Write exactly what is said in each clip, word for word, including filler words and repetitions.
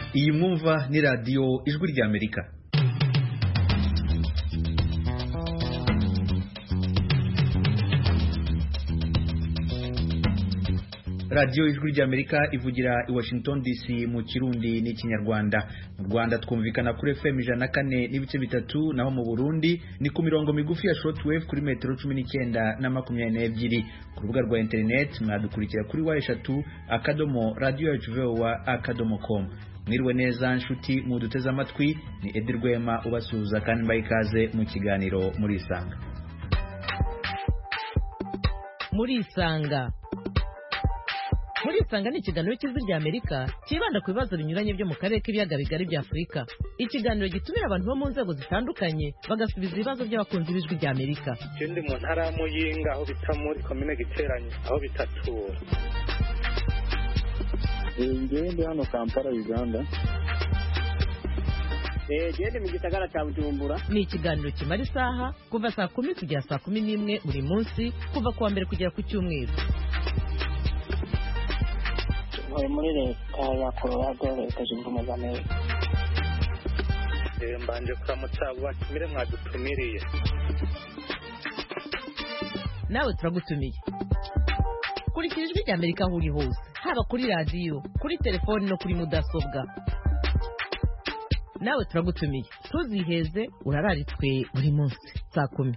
Iyi mwumva ni radio Ijwi ry'Amerika. Radio Ijwi ry'Amerika ivugira i Washington D C mu Kirundi n'Ikinyarwanda. Mu Rwanda twumvikana kuri F M ijana na kane n'ibice bitatu, naho mu Burundi ni ku mirongo migufi ya shortwave kuri metero cumi n'icyenda na makumyabiri n'ebyiri. Ku rubuga rwa internet mwadukurikira kuri wa eshatu akadomo radio yacu voa akadomo com. Mwiriwe neza nshuti muduteze amatwi, ni Edi Rwema ubasuhuza kandi mbaye ikaze mu kiganiro muri Isanga. Muri Isanga Muri Isanga ni ikiganiro cy'Ijwi ry'Amerika kibanda ku bibazo binyuranye byo mu karere k'ibiyaga bigari bya Afurika. Ikiganiro gitumira abantu bo mu nzego zitandukanye bagasubiza ibibazo by'abakunzi b'Ijwi ry'Amerika. Ikindi mu ntara ya Muyinga aho bita muri komine Giteranye aho bitatura. Ngende hano Kampala Uganda. Eh gende mu gisagara cya Bujumbura. Ni ikiganiro kimara isaha kuva saa kumi kugera saa kumi n'imwe buri munsi kuva kuwa mbere kugera ku cyumweru. Muri leta ya Colorado leta zunze ubumwe za Amerika. Eh mbanje kuramutsa batumire mwadutumiriye. Nawe turagutumiye. Kurikira Ijwi ry'Amerika aho uri hose, haba kuri radio, kuri telefone no kuri mudasobwa. Nawe turagutumiye. Tuziheze urararitswe buri munsi saa kumi.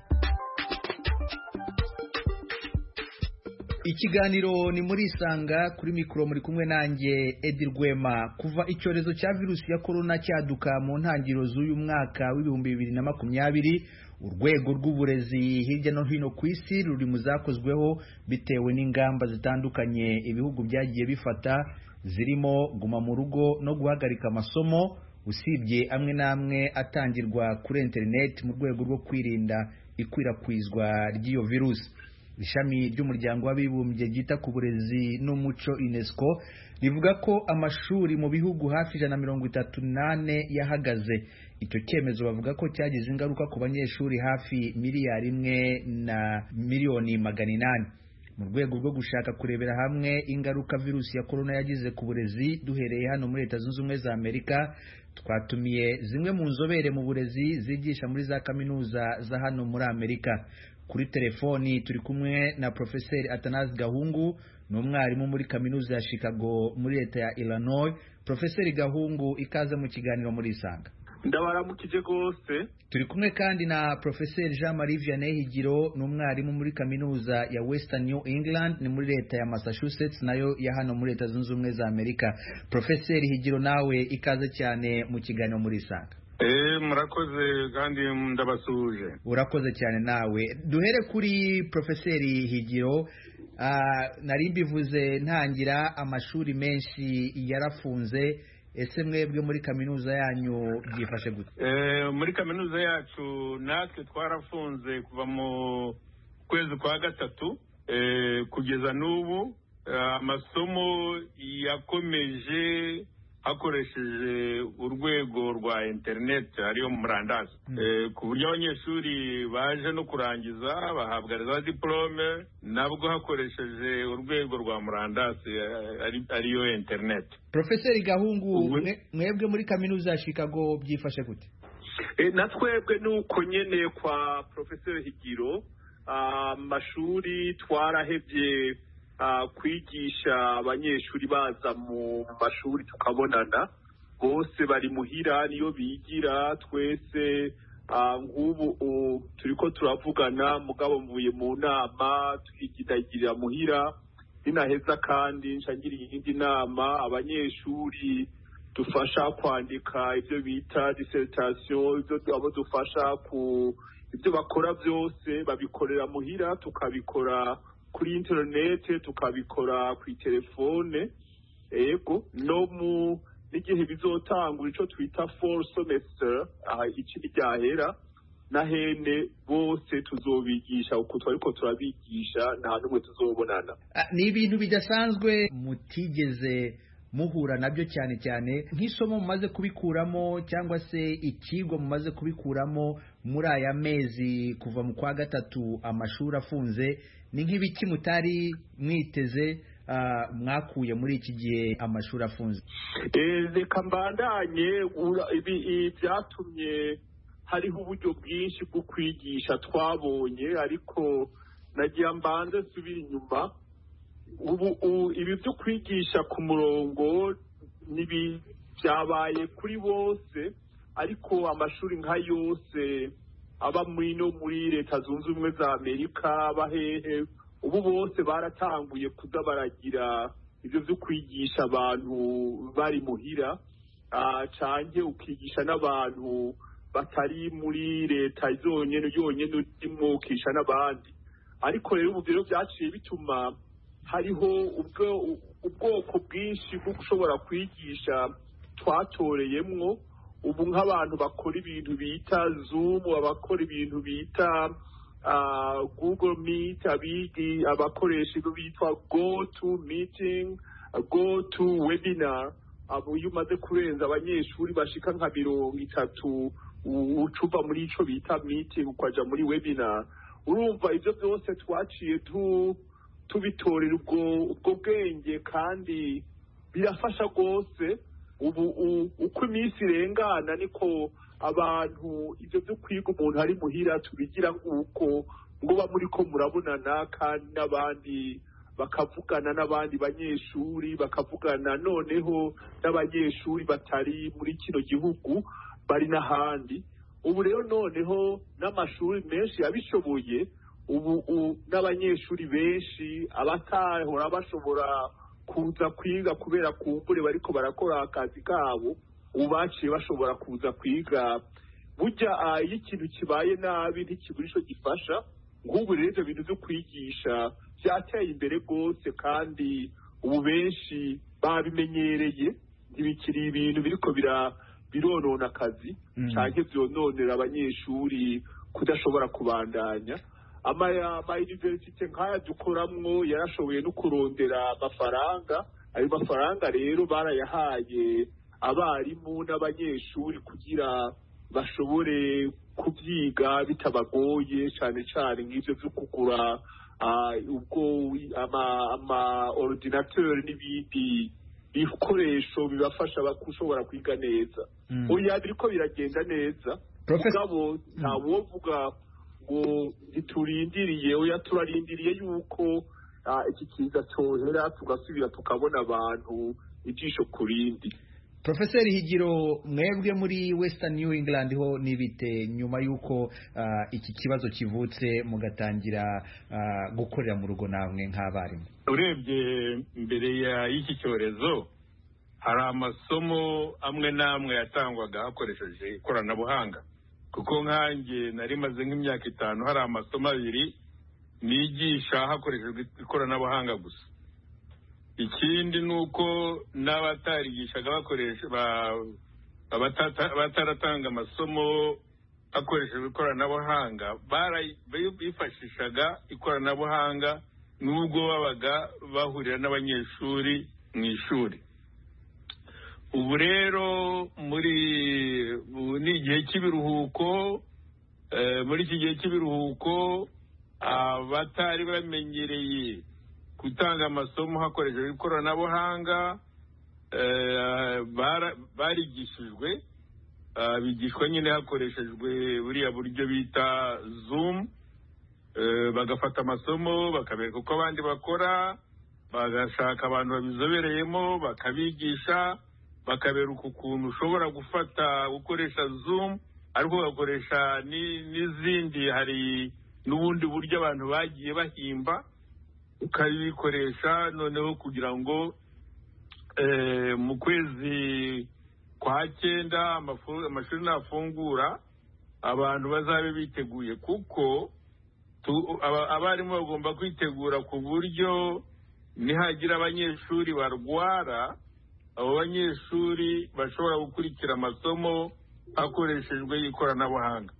Ikiganiro ni muri Isanga, kuri mikoro muri kumwe nanjye Edi Rwema. Kuva icyorezo cya virusi ya corona cyaduka mu ntangiriro z'uyu mwaka w'ibihumbi bibiri na makumyabiri, urwego rw'uburezi hirya no hino ku isi ruri mu zakozweho bitewe n'ingamba zitandukanye ibihugu byagiye bifata, zirimo guma mu rugo no guhagarika amasomo, usibye amwe n'amwe atangirwa kuri internet mu rwego rwo kwirinda ikwirakwizwa ry'iyo virusi. Ishami ry'umuryango w'abibumbye ryita ku burezi n'umuco UNESCO rivuga ko amashuri mu bihugu hafi ijana na mirongo itatu nane yahagaze. Icyo cyemezo bavuga ko cyagize ingaruka ku banyeshuri hafi miliyari imwe na miliyoni magana inani. Mu rwego rwo gushaka kurebera hamwe ingaruka virusi ya corona yagize ku burezi, duhereye hano muri Leta Zunze Ubumwe za Amerika, twatumiye zimwe mu nzobere mu burezi zigisha muri za kaminuza za hano muri Amerika. Kuri telefoni turi kumwe na Professor Athanase Gahungu, ni umwarimu muri kaminuza ya Chicago muri leta ya Illinois. Professor Gahungu, ikaze mu kiganiro muri Isanga. Ndabaramukije gose. Turi kumwe kandi na Professor Jean Marie Vianney Higiro, ni umwarimu muri kaminuza ya Western New England ni muri leta ya Massachusetts nayo ya hano muri Leta Zunze Ubumwe za Amerika. Professor Higiro, nawe ikaze cyane mu kiganiro muri Isanga. Eh murakoze kandi ndabasuje. Urakoze cyane nawe. Duhere kuri Professor Higiro. Uh, nari mbivuze ntangira amashuri menshi yarafunze. Ese mwebwe muri kaminuza yanyu byifashe gute? Eh muri kaminuza yacu natwe twarafunze kuva mu kwezi kwa gatatu eh kugeza n'ubu. Amasomo yakomeje hakoresheje urwego rwa internet ariyo murandasi. mm. e, ku buryo abanyeshuri baje no kurangiza bahabwa za diplome nabwo hakoresheje urwego rwa murandasi ari, ariyo internet. Professor Gahungu, mwebwe muri kaminuza ya Chicago byifashe gute? E, natwebwe nuko nyene kwa Professor Higiro amashuri uh, twarahevye Uh, kwigisha abanyeshuri baza mu mashuri tukabonana, bose bari muhira niyo bigira. Twese nk'ubu uh, turiko turavugana mugabo mvuye mu nama twigidagirira muhira, dinaheza kandi nshangira iyindi nama abanyeshuri dufasha kwandika ibyo bita dissertation, ibyo abo dufasha ku ibyo bakora byose babikorera muhira, tukabikora kuri internet, tukabikora ku telefone. Ego no mu n'igihe bizotangura ico twita fall semester aha ikindi ryahera na hene bose tuzobigisha uko twariko turabigisha nta numwe tuzobonana. Ni ibintu bidasanzwe mutigeze muhura nabyo, cyane cyane nk'isomo mumaze kubikuramo cyangwa se ikigo mumaze kubikuramo muri aya mezi kuva mu kwa gatatu amashuri afunze, ni nk'ibiki mutari mwiteze mwakuye muri iki gihe amashuri afunze? reka mbandanye ibi byatumye hariho uburyo bwinshi bwo kwigisha twabonye, ariko nagira mbanze nsubira inyuma. ubu ibi byo kwigisha ku murongo byabaye kuri bose, ariko amashuri nka yose aba muri no muri Leta Zunze Ubumwe za Amerika bahehe ubu bose baratanguye kuza baragira ibyo byo kwigisha abantu bari muhira, canke ukigisha n'abantu batari muri leta zonyene yonyene urimo ukisha n'abandi. Ariko rero ubu rero byaciye bituma hariho ubwo ubwoko bwinshi bwo gushobora kwigisha twatoreyemwo. Ubu nk'abantu bakora ibintu bita Zoom, abakora ibintu bita uh, Google Meet, abigi abakoresha ibyo bitwa Go to Meeting, Go to Webinar. Abo iyo umaze kurenza abanyeshuri bashika nka mirongo itatu ucuva muri ico bita meeting ukaja muri webinar. Urumva ivyo byose twaciye tu tubitorera ubwo ubwo bwenge, kandi birafasha rwose. Ubu uko iminsi irengana niko abantu ivyo byo kwiga umuntu ari muhira tubigira nk'uko ngo ba muri ko murabonana, kandi n'abandi bakavugana n'abandi banyeshuri, bakavugana noneho n'abanyeshuri batari muri kino gihugu bari n'ahandi. Ubu rero noneho n'amashuri menshi yabishoboye, ubu n'abanyeshuri benshi abatahora bashobora kuza kwiga kubera kumbure bariko barakora akazi kabo, ubu baciye bashobora kuza kwiga. Burya iyo ikintu kibaye nabi ntikibura ico gifasha. Nk'ubu rero ivyo bintu vyo kwigisha byateye imbere rwose, kandi ubu benshi babimenyereye, ntibikiri ibintu biriko bira bironona akazi canke vyononera abanyeshuri kudashobora kubandanya. ama ama university nkaya dukoramwo yarashoboye no kurondera amafaranga. Ayo mafaranga rero barayahaye abarimu n'abanyeshuri kugira bashobore kubyiga bitabagoye, cane cane nk'ivyo vyo kugura ubwo ama ama ordinateur n'ibindi ibikoresho bibafasha bakushobora kwiga neza. Oya biriko biragenda neza. Mugabo nta wovuga ngo ntiturindiriye, oya turarindiriye yuko iki kiza cyohera tugasubira tukabona abantu ijisho kurindi. Professor Higiro, mwebwe muri Western New England ho nibite nyuma yuko uh, iki kibazo kivutse mugatangira uh, gukorera mu rugo namwe nk'abarimu? Urebye mbere ya iki cyorezo hari amasomo amwe namwe yatangwaga hakoresheje ikoranabuhanga, kuko nkanjye nari maze nk'imyaka itanu hari amasomo abiri nigisha hakoreshejwe ikoranabuhanga gusa. Ikindi nuko n'abatarigishaga bakoresha bataratanga amasomo hakoreshejwe ikoranabuhanga bifashishaga ikoranabuhanga nubwo babaga bahurira n'abanyeshuri mu ishuri. Ubu rero muri ni igihe cy'ibiruhuko, muri iki gihe cy'ibiruhuko abatari bamenyereye gutanga amasomo hakoreshejwe ikoranabuhanga barigishijwe, bigishwa nyine hakoreshejwe buriya buryo bita Zoom. Bagafata amasomo bakabereka uko abandi bakora, bagashaka abantu babizobereyemo bakabigisha, bakabereka ukuntu ushobora gufata gukoresha Zoom ariko ugakoresha n'izindi. Hari n'ubundi buryo abantu bagiye bahimba ukabikoresha noneho kugira ngo mu kwezi kwa cyenda amashuri nafungura abantu bazabe biteguye, kuko abarimu bagomba kwitegura ku buryo nihagira abanyeshuri barwara, abo banyeshuri bashobora gukurikira amasomo hakoreshejwe ikoranabuhanga.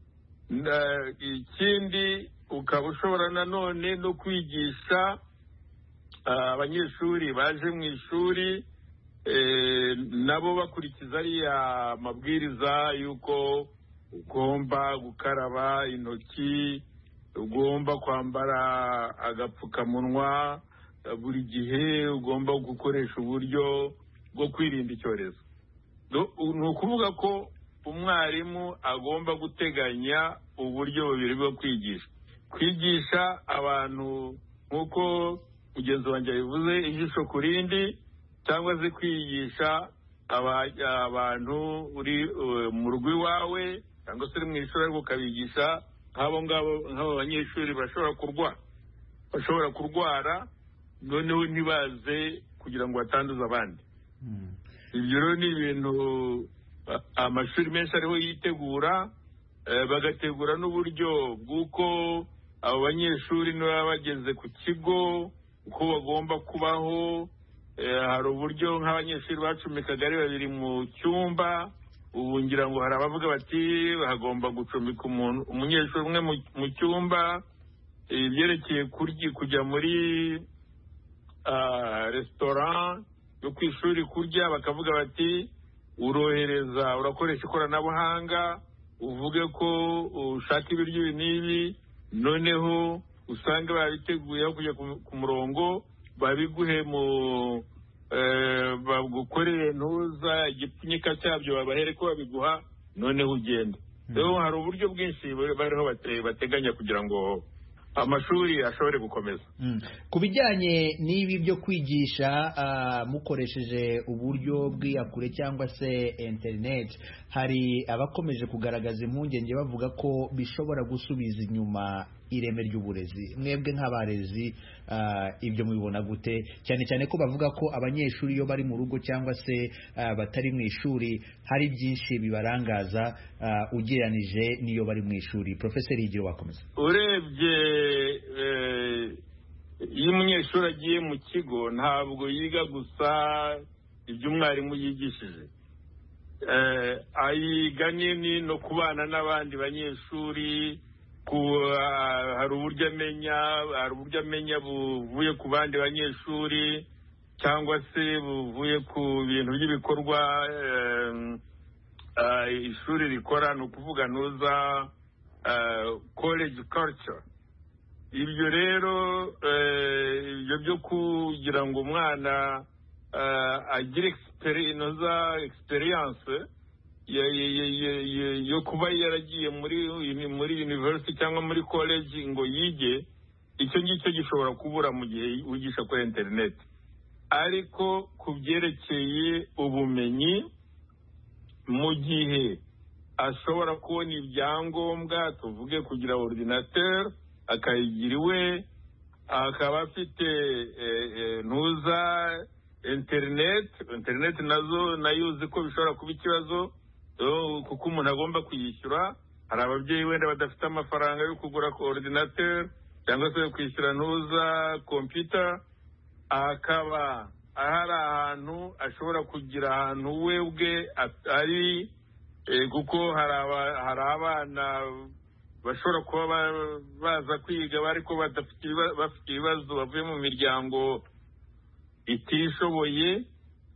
Ikindi ukaba ushobora nanone no kwigisha abanyeshuri baje mu ishuri nabo bakurikiza ariya mabwiriza y'uko ugomba gukaraba intoki, ugomba kwambara agapfukamunwa, buri gihe ugomba gukoresha uburyo bwo kwirinda icyorezo. Ni ukuvuga ko umwarimu agomba guteganya uburyo bubiri bwo kwigisha kwigisha abantu nk'uko mugenzi wanjye yabivuze, ijisho ku rindi, cyangwa se kwigisha abantu uri mu rugo iwawe cyangwa se uri mu ishuri ariko ukabigisha nk'abo ngabo nk'abo banyeshuri bashobora kurwara bashobora kurwara noneho ntibaze kugira ngo batanduze abandi. Ibyo rero ni ibintu amashuri menshi ariho yitegura, bagategura n'uburyo bw'uko abo banyeshuri niba bageze ku kigo uko bagomba kubaho. Hari uburyo nk'abanyeshuri bacumikaga ari babiri mu cyumba, ubu ngira ngo hari abavuga bati hagomba gucumbika umunyeshuri umwe mu cyumba. Ibyerekeye kujya muri resitora yo ku ishuri kurya, bakavuga bati urohereza urakoresha ikoranabuhanga, uvuge ko ushaka ibiryo ibi n'ibi, noneho usanga babiteguye aho kujya ku murongo babiguhe mu bagukorere ntuza igipfunyika cyabyo babahere ko babiguha noneho ugende. Rero hari uburyo bwinshi bariho bateganya kugira ngo amashuri ashobore gukomeza. Ku bijyanye n'ibi byo kwigisha mukoresheje uburyo bw'iyakure cyangwa se interineti, hari abakomeje kugaragaza impungenge bavuga ko bishobora gusubiza inyuma ireme ry'uburezi. Mwebwe nk'abarezi ibyo mubibona gute, cyane cyane ko bavuga ko abanyeshuri iyo bari mu rugo cyangwa se batari mu ishuri hari byinshi bibarangaza ugereranije n'iyo bari mu ishuri? Profeseri Higiro, wakomeza. Urebye iyo umunyeshuri agiye mu kigo ntabwo yiga gusa ibyo umwarimu yigishije, ayiga nini no kubana n'abandi banyeshuri. Hari uburyo amenya hari uburyo amenya buvuye ku bandi banyeshuri cyangwa se buvuye ku bintu by'ibikorwa ishuri rikora, ni ukuvuga nuza college culture. Ibyo rero ibyo byo kugira ngo umwana agire experience yo kuba yaragiye muri muri university cyangwa muri college ngo yige, icyo ngicyo gishobora kubura mu gihe wigisha kuri internet. Ariko ku byerekeye ubumenyi, mu gihe ashobora kubona ibyangombwa, tuvuge kugira ordinateur akayigira iwe, akaba afite ntuza internet internet nazo nayuzi ko bishobora kuba ikibazo kuko umuntu agomba kuyishyura. Hari ababyeyi wenda badafite amafaranga yo kugura ordinateur cyangwa se kwishyura ntuza computer, akaba hari ahantu ashobora kugira ahantu we ubwe ari, kuko hari abana bashobora kuba baza kwiga ariko bafite ibibazo bavuye mu miryango itishoboye,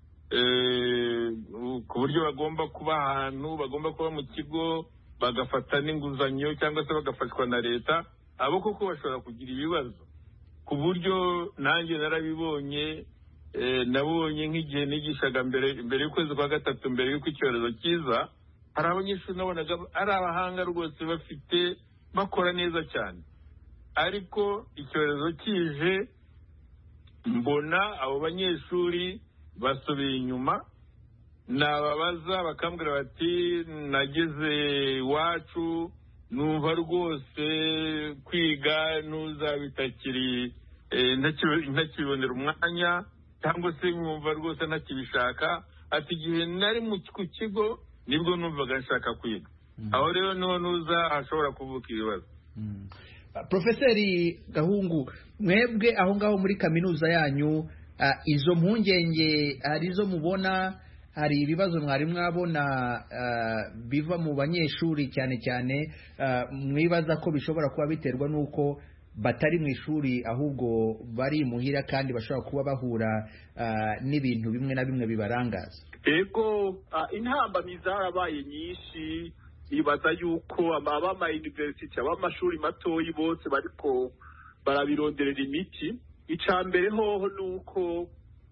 ku buryo bagomba kuba ahantu bagomba kuba mu kigo bagafata n'inguzanyo cyangwa se bagafashwa na leta. Abo koko bashobora kugira ibibazo, ku buryo nanjye narabibonye. Nabonye nk'igihe nigishaga mbere mbere y'ukwezi kwa gatatu, mbere y'uko icyorezo kiza, hari abanyeshuri nabonaga ari abahanga rwose, bafite bakora neza cyane, ariko icyorezo kije mbona abo banyeshuri basubiye inyuma. Nababaza bakambwira bati nageze iwacu numva rwose kwiga nuza bitakiri ntakibonera umwanya, cyangwa se numva rwose ntakibishaka. Ati igihe nari mu kigo nibwo numvaga nshaka kwiga. Aho rero niho nuza hashobora kuvuka ibibazo. Profeseri Gahungu, mwebwe aho ngaho muri kaminuza yanyu, izo mpungenge hari izo mubona? Hari ibibazo mwari mwabona biva mu banyeshuri cyane cyane mwibaza ko bishobora kuba biterwa n'uko batari mu ishuri ahubwo bari muhira kandi bashobora kuba bahura n'ibintu bimwe na bimwe bibarangaza? Ego, intambamyi zarabaye nyinshi. Nibaza yuko abama university abamashuri matoyi bose bariko barabironderera imiti, icya mbere hoho ni uko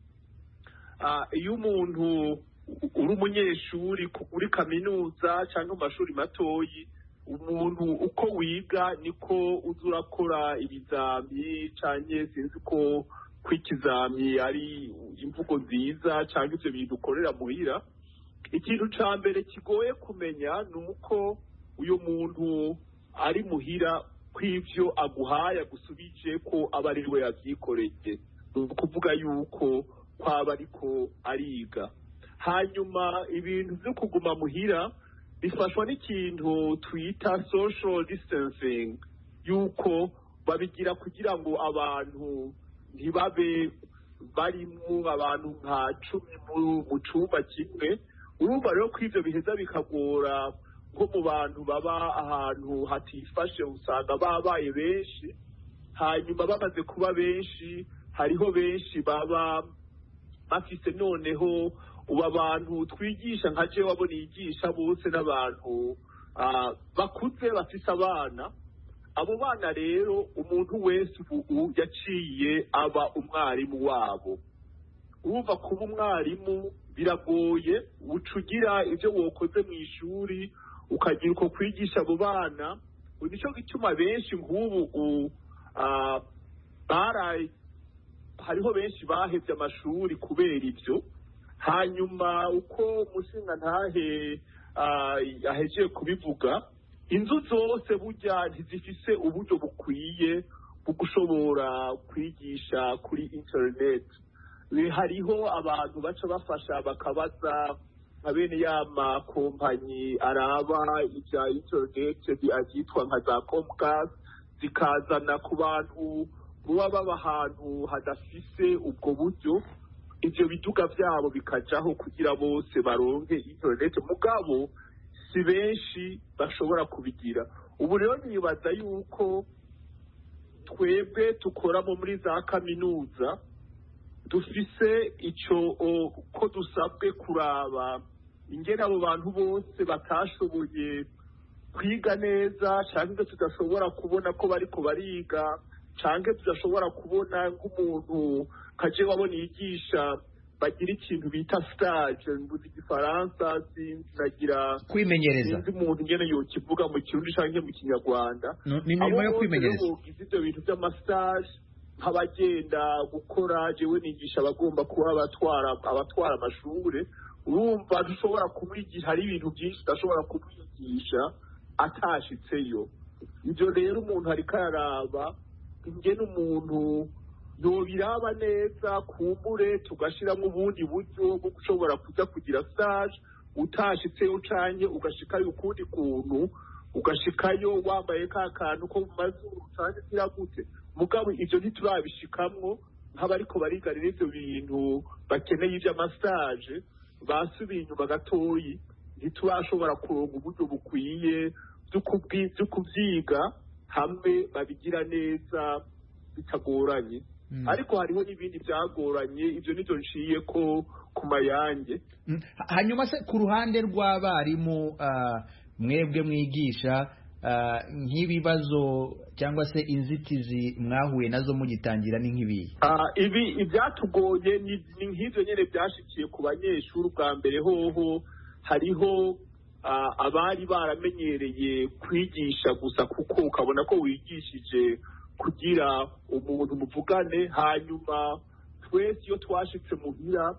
iyo umuntu uri umunyeshuri uri kaminuza cyangwa mu mashuri matoyi, umuntu uko wiga niko uza urakora ibizami cyangwa sinzi ko ko ikizami ari imvugo nziza cyangwa ibyo bintu ukorera muhira. Ikintu cya mbere kigoye kumenya ni uko uyu muntu ari muhira kw'ibyo aguhaye agusubije ko aba ari we yabyikoreye, ni ukuvuga yuko kwaba ariko ariga. Hanyuma ibintu byo kuguma muhira bifashwa n'ikintu twita social distancing, yuko babigira kugira ngo abantu ntibabe barimo abantu nka cumi mu cyumba kimwe. Urumva rero ko ibyo biheza bikagora nko mu bantu baba ahantu hatifashe, usanga babaye benshi. Hanyuma bamaze kuba benshi, hariho benshi baba bafise noneho ubu abantu twigisha nka je wabona yigisha bose n'abantu bakuze bafise abana. Abo bana rero umuntu wese ubu yaciye aba umwarimu wabo. Urumva kuba umwarimu biragoye, ucugira ibyo wokoze mu ishuri ukagira uko kwigisha abo bana. Nicyo gituma benshi nk'ubu baraye hariho benshi bahevye amashuri kubera ibyo. Hanyuma uko umushinga ntahe ahejeje kubivuga, inzu zose burya ntizifise uburyo bukwiye bwo gushobora kwigisha kuri internet. Hariho abantu baca bafasha bakabaza nka bene ya makompanyi araba ibya internet byitwa nka za Comcast, zikazana ku bantu baba baba ahantu hadafise ubwo buryo, ibyo biduga byabo bikajaho kugira bose baronke internet. Mugabo si benshi bashobora kubigira. Ubu rero nibaza yuko twebwe tukoramo muri za kaminuza dufise icyo ko dusabwe kuraba ingene abo bantu bose batashoboye kwiga neza, cyangwa tudashobora kubona ko bariko bariga, cyangwa tudashobora kubona nk'umuntu kaje wabona yigisha bagira ikintu bita stage mu gifaransa, sinagira kwimenyereza sinzi umuntu ngene yo kivuga mu kirundi cyangwa mu kinyarwanda. Ni nyuma yo kwimenyereza ibyo bintu by'amastage nk'abagenda gukora. Jewe nigisha abagomba kuba abatwara abatwara amashure. Urumva dushobora kumwigisha, hari ibintu byinshi udashobora kumwigisha atashitseyo. Ibyo rero umuntu ariko araraba ingene umuntu yobiraba neza, kumbure tugashiramo ubundi buryo bwo gushobora kuza kugira stage utashitseyo, canke ugashikayo ukundi kuntu, ugashikayo wambaye ka kantu ko mu mazuru canke kiragute. Mugabo ivyo ntiturabishikamwo nk'abariko barigarira ivyo bintu bakeneye ivy'amastage, basubiye inyuma gatoyi, ntiturashobora kuronga uburyo bukwiye vyo kuvyiga hamwe babigira neza bitagoranye. Mm. Ariko hariho n'ibindi byagoranye, ibyo nivyo nciye ko ku mayange. Mm. Hanyuma se ku ruhande rw'abarimu uh, mwebwe mwigisha uh, nk'ibibazo cyangwa se inzitizi mwahuye nazo mugitangira ni nk'ibihe? Uh, ibi ibyatugoye ni nk'ivyo nyene byashikiye ku banyeshuri. Bwa mbere hoho hariho uh, abari baramenyereye kwigisha gusa, kuko ukabona ko wigishije kugira umuntu muvugane. Hanyuma twese iyo twashitse muhira,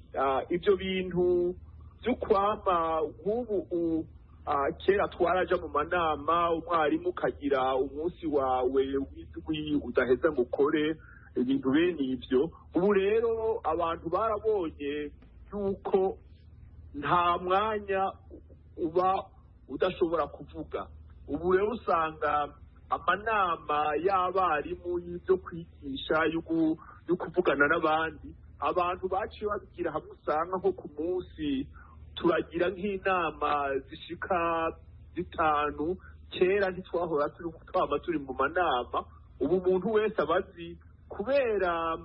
ibyo bintu byo kwama nk'ubu, kera twaraja mu manama, umwarimu ukagira umunsi wawe w'indwi udaheza ngo ukore ibintu bene ibyo. Ubu rero abantu barabonye yuko nta mwanya uba udashobora kuvuga. Ubu rero usanga amanama y'abarimu y'ibyo kwigisha yo kuvugana n'abandi, abantu baciye babigira hamwe. Usanga nko ku munsi turagira nk'inama zishika zitanu. Kera ntitwahora turi twaba turi mu manama. Ubu umuntu wese abazi, kubera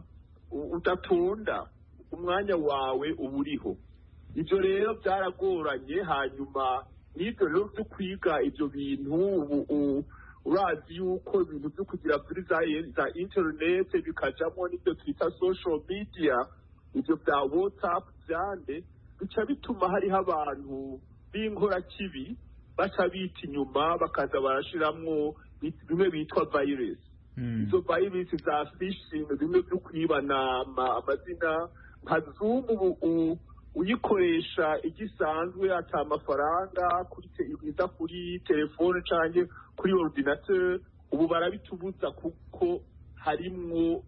udatonda umwanya wawe uba uriho. Ibyo rero byaragoranye. Hanyuma n'ibyo rero byo kwiga ibyo bintu ubu urazi yuko ibintu byo kugira kuri za za internet bikajamo n'ibyo twita social media, ibyo bya WhatsApp byande, bica bituma hariho abantu b'inkorakibi baca bita inyuma bakaza barashiramwo bimwe bitwa virus. Izo virus za phishing, bimwe byo kwibana amazina nka Zoom, ubu uyikoresha igisanzwe ata amafaranga kuri iza kuri telefone canke kuri ordinateur, ubu barabitubuza kuko harimwo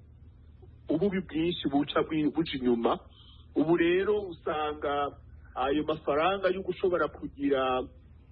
ububi bwinshi buca buca inyuma. Ubu rero usanga ayo mafaranga yo gushobora kugira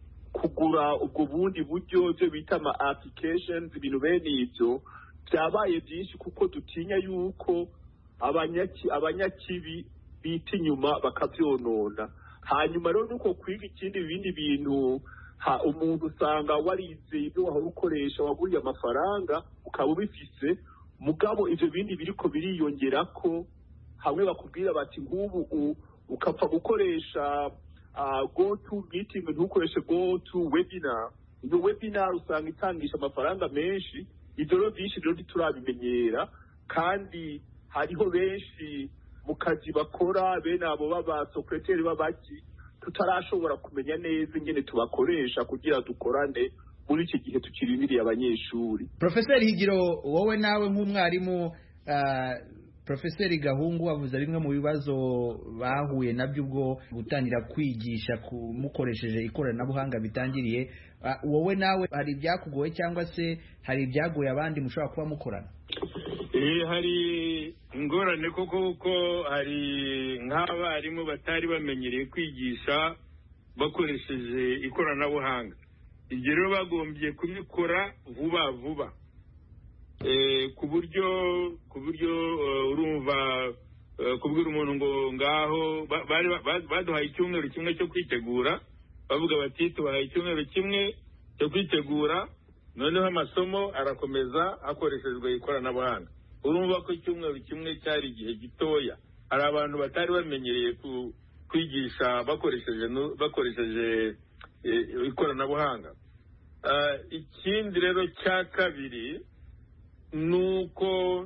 kugura ubwo bundi buryo byo bita ama applications, ibintu bene ibyo byabaye byinshi kuko dutinya yuko abanyaki abanyakibi bita inyuma bakabyonona. Hanyuma rero nuko kwiga ikindi bindi bintu, ha umuntu usanga warize ibyo wahora ukoresha waguriye amafaranga ukaba ubifise, mugabo ivyo bindi biriko biriyongera ko hamwe bakubwira bati nk'ubu ukapfa gukoresha uh, go to meeting ntukoreshe go to webinar. Iyo webinar usanga itangisha amafaranga menshi, ivyo rero byinshi rero ntiturabimenyera, kandi hariho benshi mu kazi bakora bene abo baba secretary babaki tutarashobora kumenya neza ingene tubakoresha kugira dukorane muri iki gihe tukirindiriye abanyeshuri. Professor Higiro, wowe nawe nk'umwarimu, uh, Professor Gahungu wavuze bimwe mu bibazo bahuye nabyo ubwo gutangira kwigisha mukoresheje ikoranabuhanga bitangiriye. Uh, wowe nawe hari ibyakugoye cyangwa se hari ibyagoye abandi mushobora kuba mukorana? Eh, hari ingorane koko kuko hari nk'abarimu batari bamenyereye kwigisha bakoresheje ikoranabuhanga. Ibyo rero bagombye kubikora vuba vuba, eh, ku buryo ku buryo uh, urumva uh, kubwira umuntu ngo ngaho bari baduhaye icyumweru kimwe cyo kwitegura, bavuga bati tubahaye icyumweru kimwe cyo kwitegura, noneho amasomo arakomeza hakoreshejwe ikoranabuhanga. Urumva ko icyumweru kimwe cyari igihe gitoya. Hari abantu batari bamenyereye kwigisha bakoresheje bakoresheje ikoranabuhanga. Ikindi rero cya kabiri nuko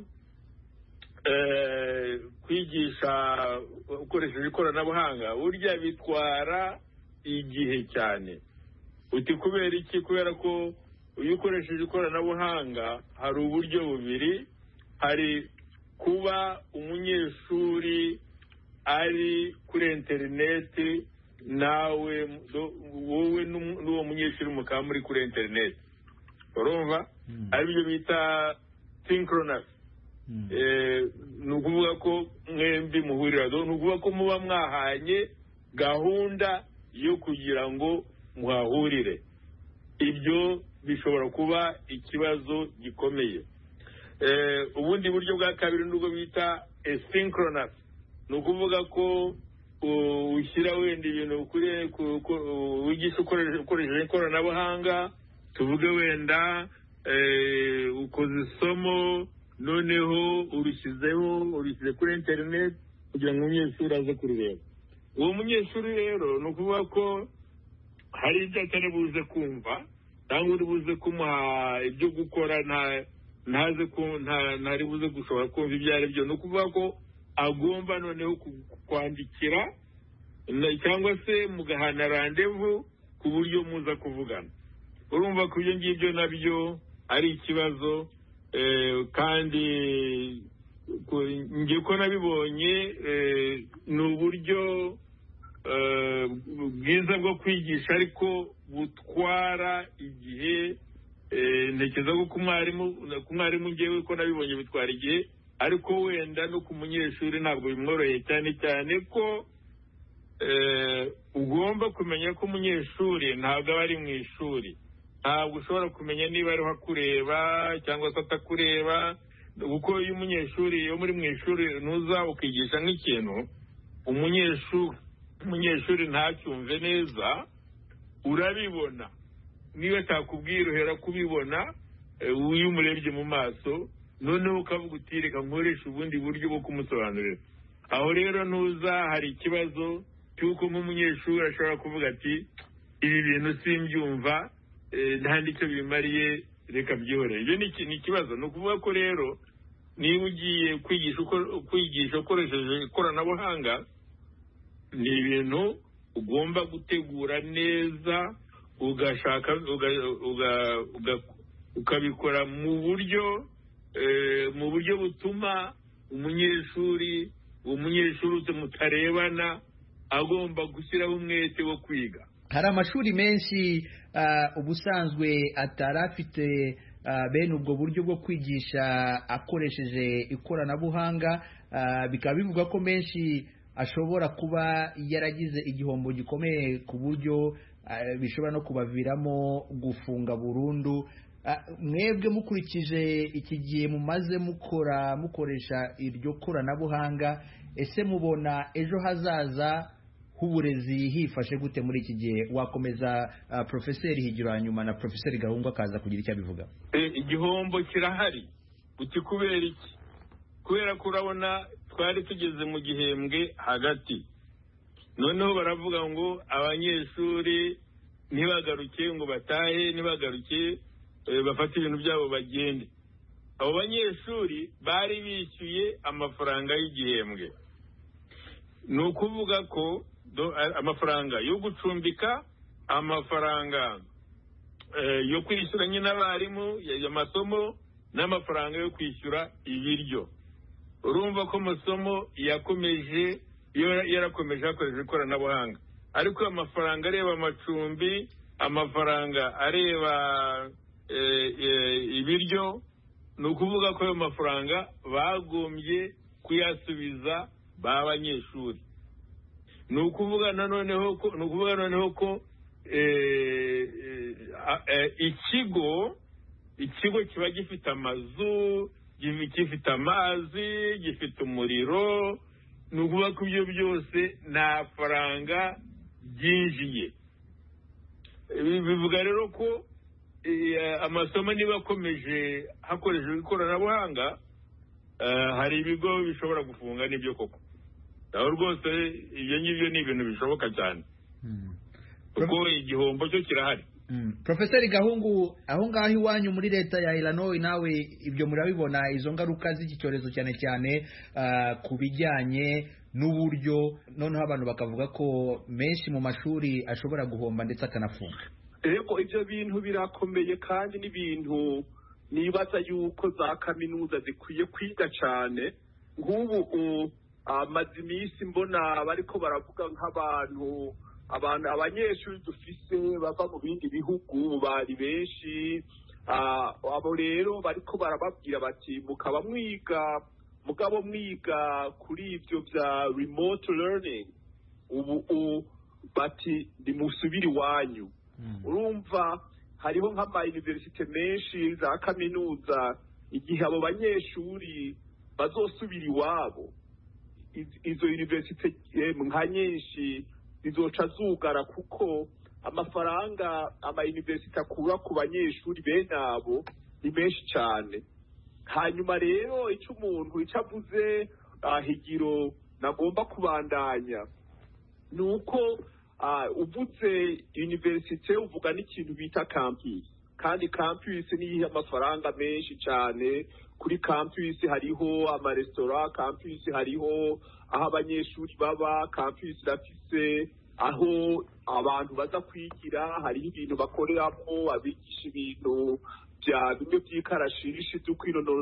kwigisha ukoresheje ikoranabuhanga burya bitwara igihe cyane. Uti kubera iki? Kubera ko iyo ukoresheje ikoranabuhanga hari uburyo bubiri. Hari kuba umunyeshuri ari kuri interineti, nawe wowe n'uwo munyeshuri mukaba muri kuri interineti, urumva? Ari byo bita synchronous. Ni ukuvuga ko mwembi muhurira, ni ukuvuga ko muba mwahanye gahunda yo kugira ngo muhahurire. Ibyo bishobora kuba ikibazo gikomeye. Ubundi buryo bwa kabiri nubwo bita asynchronous, ni ukuvuga ko ushyira wenda ibintu kuri wigisha ukoresheje ikoranabuhanga, tuvuge wenda ukoze isomo noneho urushyizeho urushyize kuri internet kugira ngo umunyeshuri aze kurireba. Uwo munyeshuri rero ni ukuvuga ko hari ibyo atari buze kumva cyangwa uri buze kumuha ibyo gukora nta ntaze ko ntari buze gushobora kumva ibyo ari byo. Ni ukuvuga ko agomba noneho kwandikira cyangwa se mugahana randevu ku buryo muza kuvugana. Urumva ko ibyo ngibyo nabyo ari ikibazo, kandi ngiye ko nabibonye ni uburyo bwiza bwo kwigisha ariko butwara igihe. Ntekereza ko ku mwarimu ngewe ko nabibonye bitwara igihe, ariko wenda no ku munyeshuri ntabwo bimworoheye, cyane cyane ko ugomba kumenya ko umunyeshuri ntabwo aba ari mu ishuri. Ntabwo ushobora kumenya niba ariho akureba cyangwa se atakureba, kuko iyo umunyeshuri iyo muri mu ishuri ntuza ukigisha nk'ikintu umunyeshuri umunyeshuri ntacyumve neza, urabibona. Niba atakubwira uhera kubibona iyo umurebye mu maso, noneho ukavuga uti reka nkoresha ubundi buryo bwo kumusobanurira. Aho rero ntuza hari ikibazo cy'uko nk'umunyeshuri ashobora kuvuga ati ibi bintu simbyumva, nta n'icyo bimariye, reka byihore. Ibyo ni ikibazo. Ni ukuvuga ko rero niba ugiye kwigisha kwigisha ukoresheje ikoranabuhanga, ni ibintu ugomba gutegura neza, ugashaka ukabikora mu buryo mu buryo butuma umunyeshuri umunyeshuri mutarebana agomba gushyiraho umwete wo kwiga. Hari amashuri menshi ubusanzwe atari afite bene ubwo buryo bwo kwigisha akoresheje ikoranabuhanga, bikaba bivuga ko menshi ashobora kuba yaragize igihombo gikomeye ku buryo bishobora no kubaviramo gufunga burundu. Mwebwe mukurikije iki gihe mumaze mukora mukoresha iryo koranabuhanga, ese mubona ejo hazaza h'uburezi hifashe gute muri iki gihe? Wakomeza uh, Profeseri Higiro hanyuma na Profeseri Gahungu akaza kugira icyo abivuga. Igihombo kirahari. Uti kubera iki? Kubera ko urabona twari tugeze mu gihembwe hagati, noneho baravuga ngo abanyeshuri ntibagaruke, ngo batahe ntibagaruke, bafate ibintu byabo bagende. Abo banyeshuri bari bishyuye amafaranga y'igihembwe. Ni ukuvuga ko amafaranga yo gucumbika, amafaranga yo kwishyura nyine abarimu y'amasomo, n'amafaranga yo kwishyura ibiryo. Urumva ko amasomo yakomeje yarakomeje hakoresheje ikoranabuhanga, ariko amafaranga areba amacumbi, amafaranga areba ibiryo, ni ukuvuga ko ayo mafaranga bagombye kuyasubiza ba banyeshuri. Ni ukuvuga noneho ko ni ukuvuga noneho ko ikigo ikigo kiba gifite amazu, gifite amazi, gifite umuriro. Ni ukuvuga ko ibyo byose nta faranga byinjiye. Bivuga rero ko amasomo niba akomeje hakoreshejwe ikoranabuhanga, hari ibigo bishobora gufunga n'ibyo koko. Aho rwose ibyo ngibyo ni ibintu bishoboka cyane, kuko igihombo cyo kirahari. Profeseri Gahungu, aho ngaho iwanyu muri leta ya Illinois nawe ibyo murabibona, izo ngaruka z'iki cyorezo cyane cyane ku bijyanye n'uburyo noneho abantu bakavuga ko menshi mu mashuri ashobora guhomba ndetse akanafunga? Ego ibyo bintu birakomeye, kandi n'ibintu nibaza yuko za kaminuza zikwiye kwiga cyane. Nk'ubu amaze iminsi mbona bariko baravuga nk'abantu abantu abanyeshuri dufise bava mu bindi bihugu bari benshi, abo rero bariko barababwira bati mukaba mwiga mugabo mwiga kuri ibyo bya remote learning, ubu bati ndimusubire iwanyu. Urumva hariho nk'ama universite menshi za kaminuza, igihe abo banyeshuri bazosubira iwabo, izo universite nka nyinshi zizoca zugara, kuko amafaranga ama universite akura ku banyeshuri bene abo ni menshi cyane. Hanyuma rero icyo umuntu icyo avuze Higiro nagomba kubandanya, ni uko uvuze universite uvuga n'ikintu bita campus, kandi campus niyihe amafaranga menshi cyane. Kuri campus hariho amaresitora, campus hariho aho abanyeshuri baba, campus irafise aho abantu baza kwigira, hariho ibintu bakoreramo, abigisha ibintu bya bimwe by'ikarashishi byo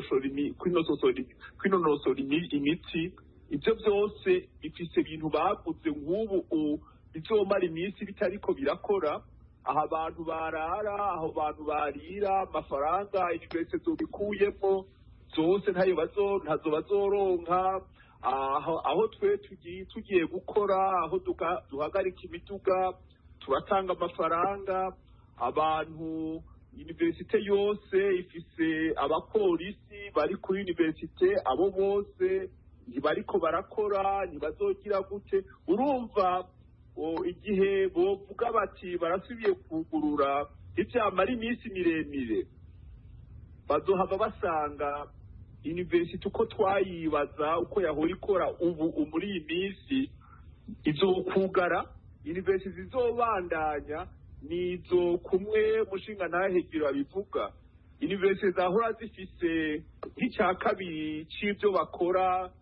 kwinonosora imitsi. Ibyo byose bifise ibintu baguze nk'ubu bizomara iminsi bitariko birakora, aho abantu barara, aho abantu barira, amafaranga universite zobikuyemo zose ntayo bazo ntazo bazoronka. Aho twe tugiye tugiye gukora, aho duhagarika imiduga turatanga amafaranga. Abantu universite yose ifise abapolisi bari kuri universite, abo bose ntibariko barakora, ntibazogira gute. Urumva igihe bovuga bati barasubiye kugurura ivyamara iminsi miremire, bazohava basanga universite uko twayibaza uko yahora ikora ubu muri iyi minsi izokugara. Universite zizobandanya nizo kumwe mushinga ntahe Higiro abivuga, universite zahora zifise nk'icya kabiri c'ivyo bakora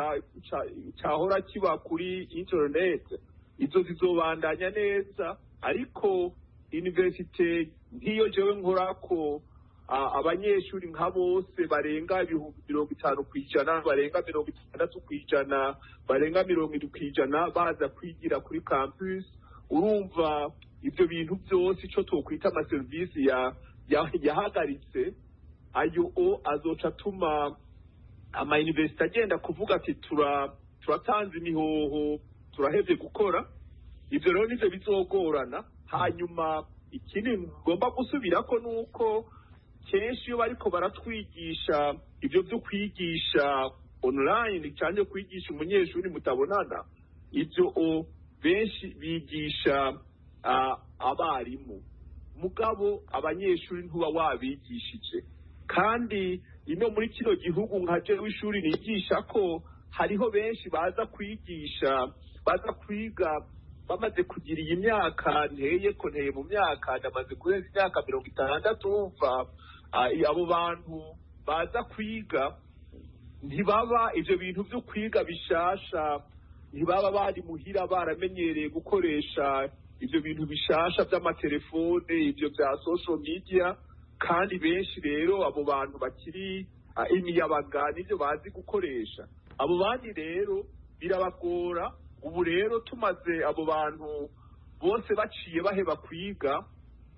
cyahora kiba kuri internet, izo zizobandanya neza. Ariko universite nk'iyo jewe nkorako abanyeshuri nka bose barenga ibihumbi mirongo itanu ku ijana, barenga mirongo itandatu ku ijana, barenga mirongo indwi ku ijana baza kwigira kuri campus. Urumva ibyo bintu byose icyo twokwita amaserivisi yahagaritse, ayo o azoca atuma ama university agenda kuvuga ati turatanze imihoho, turahevye gukora. Ibyo rero nivyo bizogorana. Hanyuma ikindi ngomba gusubirako nuko kenshi iyo bariko baratwigisha ibyo byo kwigisha online cyane kwigisha umunyeshuri mutabonana, ibyo o benshi bigisha uh, abarimu mugabo abanyeshuri ntuba wabigishije. Kandi ino muri kino gihugu nka je w'ishuri nigisha ko hariho benshi baza kwigisha baza kwiga bamaze kugira iyi myaka nteye ko nteye mu myaka ndamaze kurenza imyaka mirongo itandatu. Umva abo bantu baza kwiga ntibaba ivyo bintu byo kwiga bishasha, ntibaba bari muhira baramenyereye gukoresha ivyo bintu bishasha by'amatelefone, ivyo bya social media. Kandi benshi rero abo bantu bakiri imiyabaga nivyo bazi gukoresha. Abo bandi rero birabagora. Ubu rero tumaze abo bantu bose baciye baheba kwiga,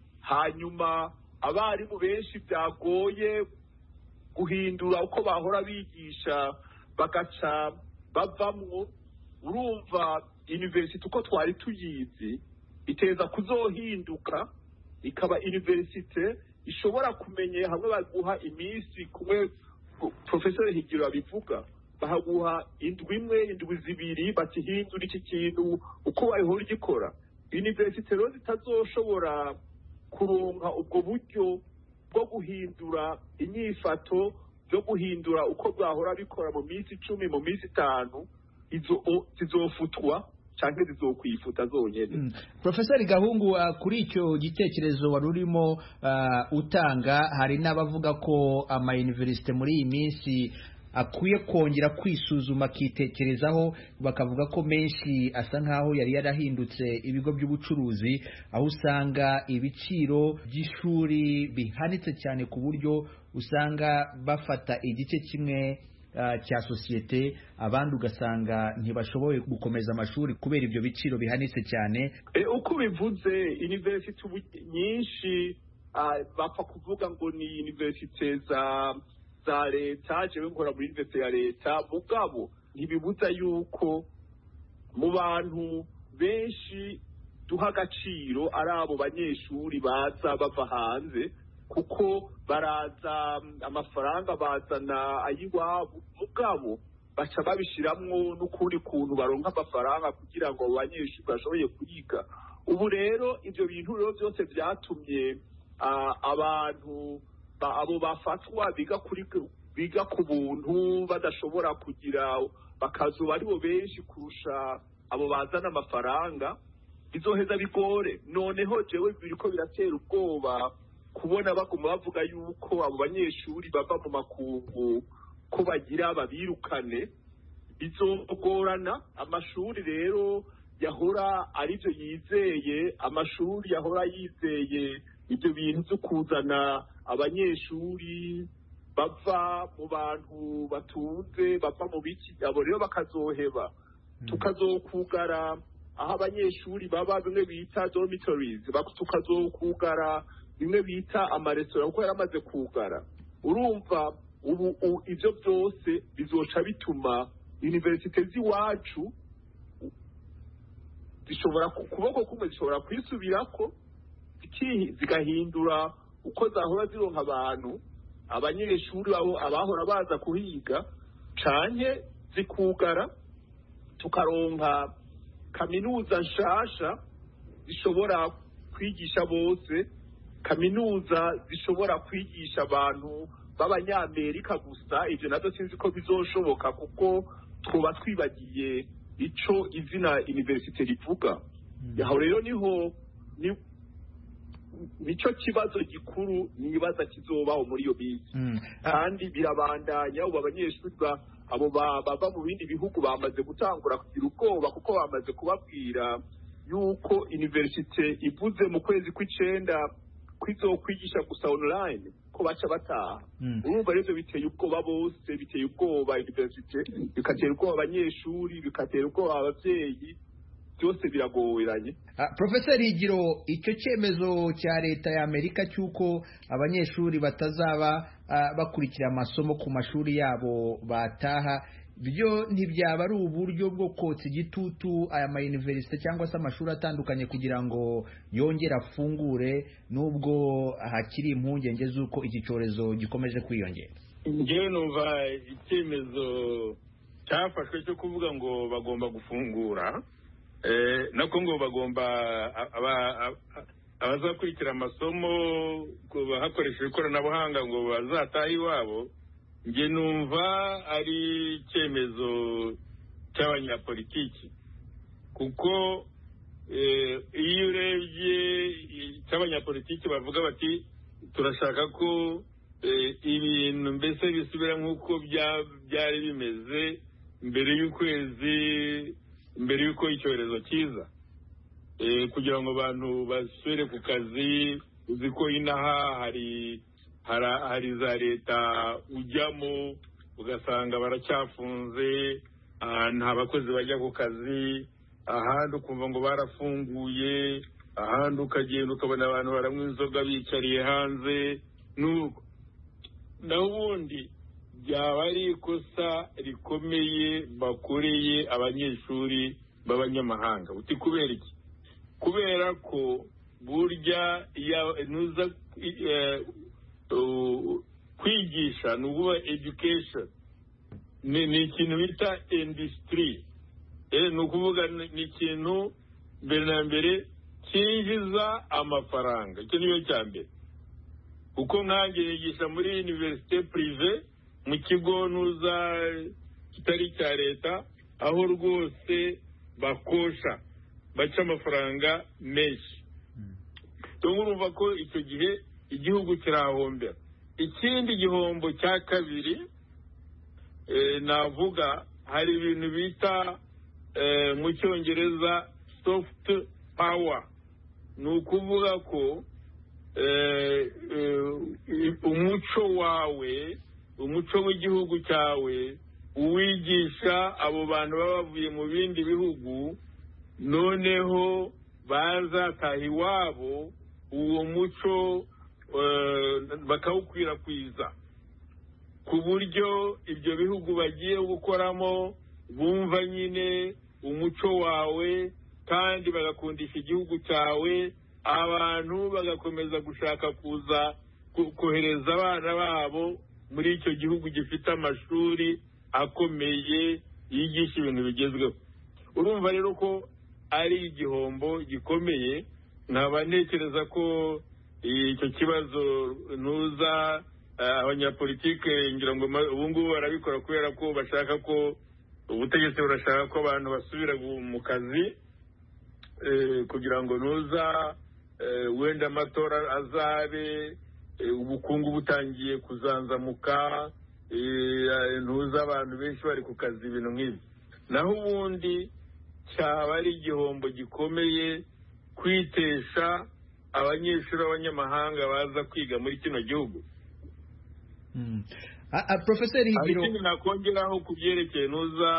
hanyuma abarimu benshi byagoye guhindura uko bahora bigisha bagaca bavamwo. Urumva university uko twari tuyizi iteza kuzohinduka ikaba university ishobora kumenye hamwe baguha iminsi kumwe Professor Higiro abivuga, bahaguha indwi imwe indwi zibiri batihindura iki kintu uko wahora gikora. University rero zitazoshobora kuronka ubwo buryo bwo guhindura inyifato, byo guhindura uko bwahora bikora mu minsi icumi mu minsi itanu, izo zizofutwa canke zizokwifuta zonyene. Mm. Professor Gahungu, uh, kuri icyo gitekerezo wari urimo uh, utanga, hari n'abavuga ko ama university muri iyi minsi akwiye kongera kwisuzuma akitekerezaho, bakavuga ko menshi asa nkaho yari yarahindutse ibigo by'ubucuruzi, aho usanga ibiciro by'ishuri bihanitse cyane ku buryo usanga bafata igice kimwe uh, cya societe, abandi ugasanga ntibashoboye gukomeza amashuri kubera ibyo biciro bihanitse cyane. E, uko bivuze university nyinshi uh, bapfa kuvuga ngo ni university za za leta, jewe nkora muri university ya leta, mugabo ntibibuza yuko mu bantu benshi duha agaciro ari abo banyeshuri baza bava hanze, kuko baraza amafaranga bazana ayiwabo, mugabo baca babishiramwo n'ukundi kuntu baronka amafaranga kugira ngo abanyeshuri bashoboye kuyiga. Ubu rero ivyo bintu rero byose byatumye uh, abantu ba abo bafatwa biga kuri biga ku buntu badashobora kugira bakazuba aribo benshi kurusha abo bazana amafaranga, bizoheza bigore. Noneho jewe biriko biratera ubwoba kubona baguma bavuga yuko abo banyeshuri bava mu makungu ko bagira babirukane, bizogorana. Amashuri rero yahora arivyo yizeye, amashuri yahora yizeye ibyo bintu byo kuzana abanyeshuri bava mu bantu batunze, bava mu biki, abo rero bakazoheba. mm. tukazokugara aho abanyeshuri baba, bimwe bita dormitories, tukazokugara bimwe bita amaresitora kuko yaramaze kugara. Urumva ubu ivyo byose bizoca bituma universite z'iwacu zishobora kuboko kumwe zishobora kwisubirako zigahindura uko zahora zironka abantu abanyeshuri abo abahora baza kuhiga, canke zikugara tukaronka kaminuza nshasha zishobora kwigisha bose, kaminuza zishobora kwigisha abantu b'abanyamerika gusa. Ivyo navyo sinzi ko bizoshoboka kuko twoba twibagiye ico izina universite rivuga. mm. Yaho rero niho ni nicyo kibazo gikuru nibaza kizobaho muri iyo minsi kandi birabandanya ubu abanyeshuri abo bava mu bindi bihugu bamaze gutangura kugira ubwoba kuko bamaze kubabwira yuko universite ivuze mu kwezi kw'icenda kwizokwigisha gusa online ko baca bataha urumva rero biteye ubwoba bose biteye ubwoba universite bikatera ubwoba abanyeshuri bikatera ubwoba abavyeyi byose biragoranye. Professor Higiro, icyo cyemezo cya leta ya Amerika cyuko abanyeshuri batazaba uh, bakurikira amasomo ku mashuri yabo bataha, byo ntibyaba ari uburyo bwo kotsa igitutu aya ma university cyangwa se amashuri atandukanye kugira ngo yongere afungure nubwo hakiri impungenge z'uko iki cyorezo gikomeje kwiyongera? Ngewe numva icyemezo cyafashwe cyo kuvuga ngo bagomba gufungura eh nako ngo bagomba abazakurikira amasomo hakoresheje ikoranabuhanga ngo bazataha iwabo. Nge numva ari icyemezo cy'abanyapolitiki kuko iyo urebye cy'abanyapolitiki bavuga bati turashaka ko ibintu mbese bisubira nk'uko byari bimeze mbere y'ukwezi mbere y'uko icyorezo kiza kugira ngo abantu basubire ku kazi. Uzi ko inaha hari hari za leta ujyamo ugasanga baracyafunze, nta bakozi bajya ku kazi, ahandi ukumva ngo barafunguye, ahandi ukagenda ukabona abantu baranywa inzoga bicariye hanze. naho ubundi byaba ari ikosa rikomeye bakoreye abanyeshuri b'abanyamahanga. Uti kubera iki? Kubera ko burya nuza kwigisha nububa education ni ikintu bita industry, ni ukuvuga ni ikintu mbere na mbere cyinjiza amafaranga. Icyo niyo cya mbere kuko nkange yigisha muri université privé mu kigo nuza kitari cya leta aho rwose bakosha baca amafaranga menshi. Urumva ko icyo gihe igihugu kirahombera. Ikindi gihombo cya kabiri navuga hari ibintu bita mu cyongereza soft power, ni ukuvuga ko umuco wawe umuco w'igihugu cyawe uwigisha abo bantu baba bavuye mu bindi bihugu, noneho bazataha iwabo uwo muco bakawukwirakwiza ku buryo ibyo bihugu bagiye gukoramo bumva nyine umuco wawe kandi bagakundisha igihugu cyawe. Abantu bagakomeza gushaka kuza kohereza abana babo muri icyo gihugu gifite amashuri akomeye yigisha ibintu bigezweho. Urumva rero ko ari igihombo gikomeye. Nkaba ntekereza ko icyo kibazo nuza abanyapolitike ngira ngo ubu ngubu barabikora kubera ko bashaka ko ubutegetsi burashaka ko abantu basubira mu kazi kugira ngo nuza wenda amatora azabe ubukungu butangiye kuzanzamuka, ntuza abantu benshi bari ku kazi, ibintu nk'ibi. Naho ubundi cyaba ari igihombo gikomeye kwitesha abanyeshuri b'abanyamahanga baza kwiga muri kino gihugu. Professor Higiro, ikindi nakongeraho ku byerekeye nuza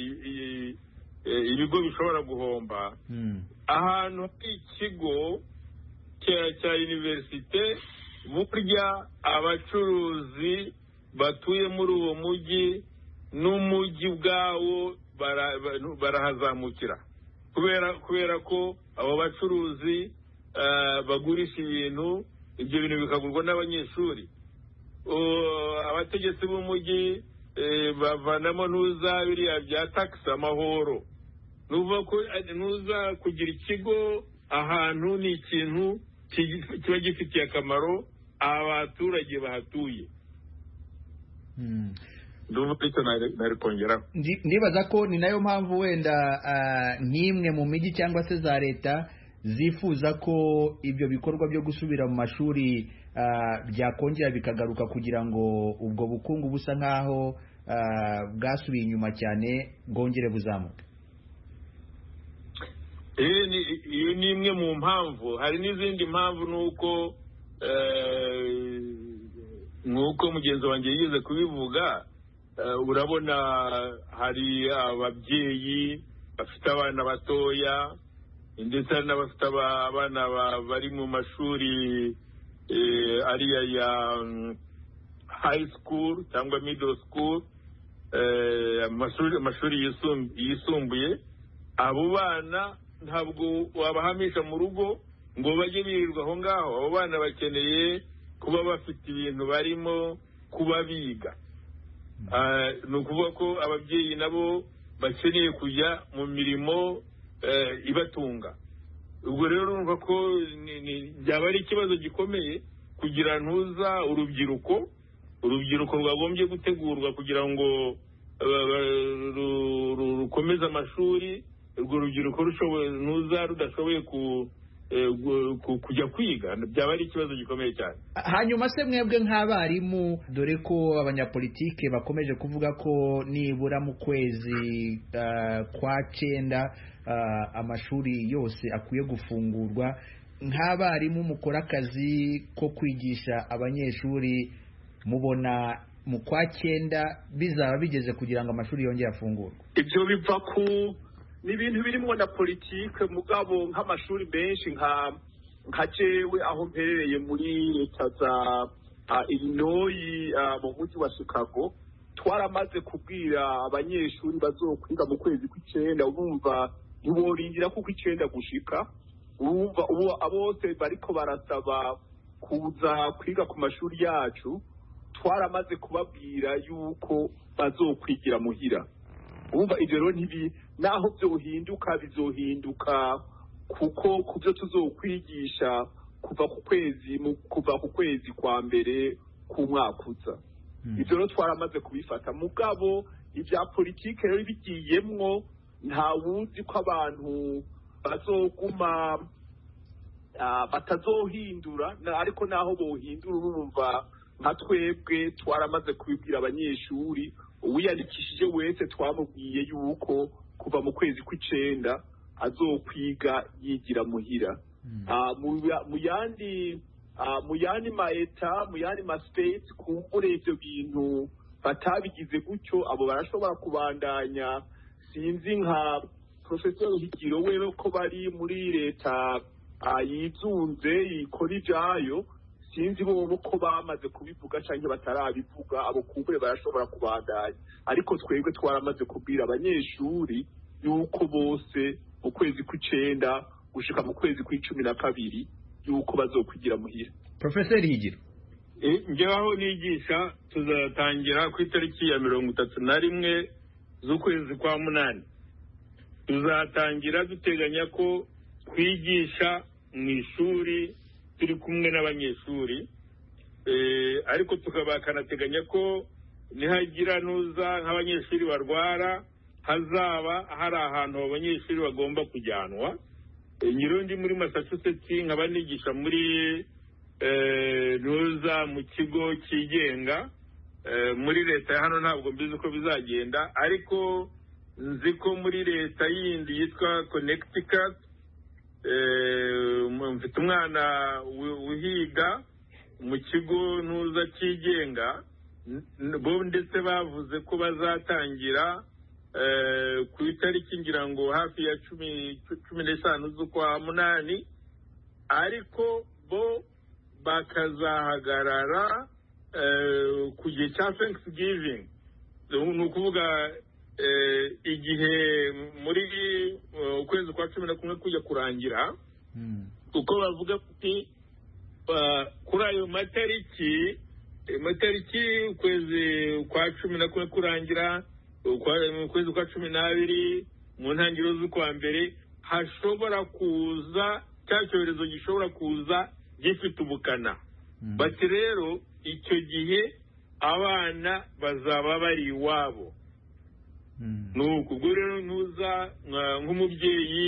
ibigo bishobora guhomba, ahantu hari ikigo cya universite burya abacuruzi batuye muri uwo mujyi n'umujyi ubwawo barahazamukira kubera kubera ko abo bacuruzi bagurisha ibintu, ibyo bintu bikagurwa n'abanyeshuri. Abategetsi b'umujyi bavanamo nuza biriya bya tax amahoro. Nuvuga ko nuza kugira ikigo ahantu ni ikintu kiba gifitiye akamaro abaturage bahatuye. ndibaza ko ni nayo mpamvu wenda nk'imwe mu mijyi cyangwa se za leta zifuza ko ibyo bikorwa byo gusubira mu mashuri byakongera bikagaruka kugira ngo ubwo bukungu busa nk'aho bwasubiye inyuma cyane bwongere buzamuke. iyo ni imwe mu mpamvu. Hari n'izindi mpamvu, nuko nk'uko mugenzi wanjye yigeze kubivuga, urabona hari ababyeyi bafite abana batoya ndetse hari n'abafite abana bari mu mashuri ariya ya high school cyangwa middle school, amashuri yisumbuye. Abo bana ntabwo wabahamisha mu rugo ngo bajye birirwa aho ngaho. Abo bana bakeneye kuba bafite ibintu barimo kuba biga. Ni ukuvuga ko ababyeyi nabo bakeneye kujya mu mirimo ibatunga. Ubwo rero urumva ko byaba ari ikibazo gikomeye kugira ntuza urubyiruko urubyiruko rwagombye gutegurwa kugira ngo rukomeze amashuri. Urwo rubyiruko ntuza rudashoboye kujya kwiga, byaba ari ikibazo gikomeye cyane. Hanyuma se mwebwe nk'abarimu, dore ko abanyapolitike bakomeje kuvuga ko nibura mu kwezi kwa cyenda amashuri yose akwiye gufungurwa, nk'abarimu mukora akazi ko kwigisha abanyeshuri, mubona mu kwa cyenda bizaba bigeze kugira ngo amashuri yongere afungurwe? Ibyo biva ku ni ibintu birimo na politike. Mugabo nk'amashuri menshi nka nka jewe aho mperereye muri leta za Illinois mu mujyi wa Chicago, twaramaze kubwira abanyeshuri bazokwiga mu kwezi kw'icenda. Urumva ntiworindira kuko icenda gushika. Urumva ubu abose bariko barasaba kuza kwiga ku mashuri yacu, twaramaze kubabwira yuko bazokwigira muhira. Urumva ibyo rero ntibi naho byohinduka bizohinduka, kuko kubyo tuzokwigisha kuva ku kwezi kuva ku kwezi kwa mbere ku mwaka uza. Ibyo rero twaramaze kubifata. Mugabo ibya politike rero bigiyemwo, nta wuzi ko abantu bazoguma batazohindura, ariko naho bohindura urumva nka twebwe twaramaze kubibwira abanyeshuri. Uwiyandikishije wese twamubwiye yuko kuva mu kwezi kw'icenda azokwiga yigira muhira. mu yandi mu yandi ma eta mu yandi ma states kumbure ivyo bintu batabigize gutyo, abo barashobora kubandanya. Sinzi nka Professor Higiro wewe ko bari muri leta yizunze ikora ivyayo, sinzi bo ko bamaze kubivuga canke batarabivuga. Abo kumbure barashobora kubandanya, ariko twebwe twaramaze kubwira abanyeshuri yuko bose mu kwezi kw'icenda gushika mu kwezi kw'icumi na kabiri yuko bazokwigira muhira. Professor Higiro, njyewe aho nigisha tuzatangira ku itariki ya mirongo itatu na rimwe z'ukwezi kwa munani. Tuzatangira duteganya ko twigisha mu ishuri turi kumwe n'abanyeshuri, ariko tukabakanateganya ko nihagira nuza nk'abanyeshuri barwara hazaba hari ahantu abanyeshuri bagomba kujyanwa. Nyiro ndi muri Massachusetts, nkaba nigisha muri nuza mu kigo cyigenga. Muri leta ya hano ntabwo mbizi ko bizagenda, ariko nzi ko muri leta yindi yitwa Connecticut mfite umwana uhiga mu kigo nuza cyigenga, bo ndetse bavuze ko bazatangira ku itariki ngira ngo hafi ya cumi cumi n'eshanu z'ukwa munani, ariko bo bakazahagarara ku gihe cya Thanksgiving. Ni ukuvuga igihe muri ukwezi kwa cumi na kumwe kujya kurangira, uko bavuga ati kuri ayo matariki matariki ukwezi kwa cumi na kumwe kurangira, ukwezi kwa cumi n'abiri mu ntangiriro z'ukwa mbere hashobora kuza cya cyorezo gishobora kuza gifite ubukana. Bati rero icyo gihe abana bazaba bari iwabo. Nuko ubwo rero nuza nk'umubyeyi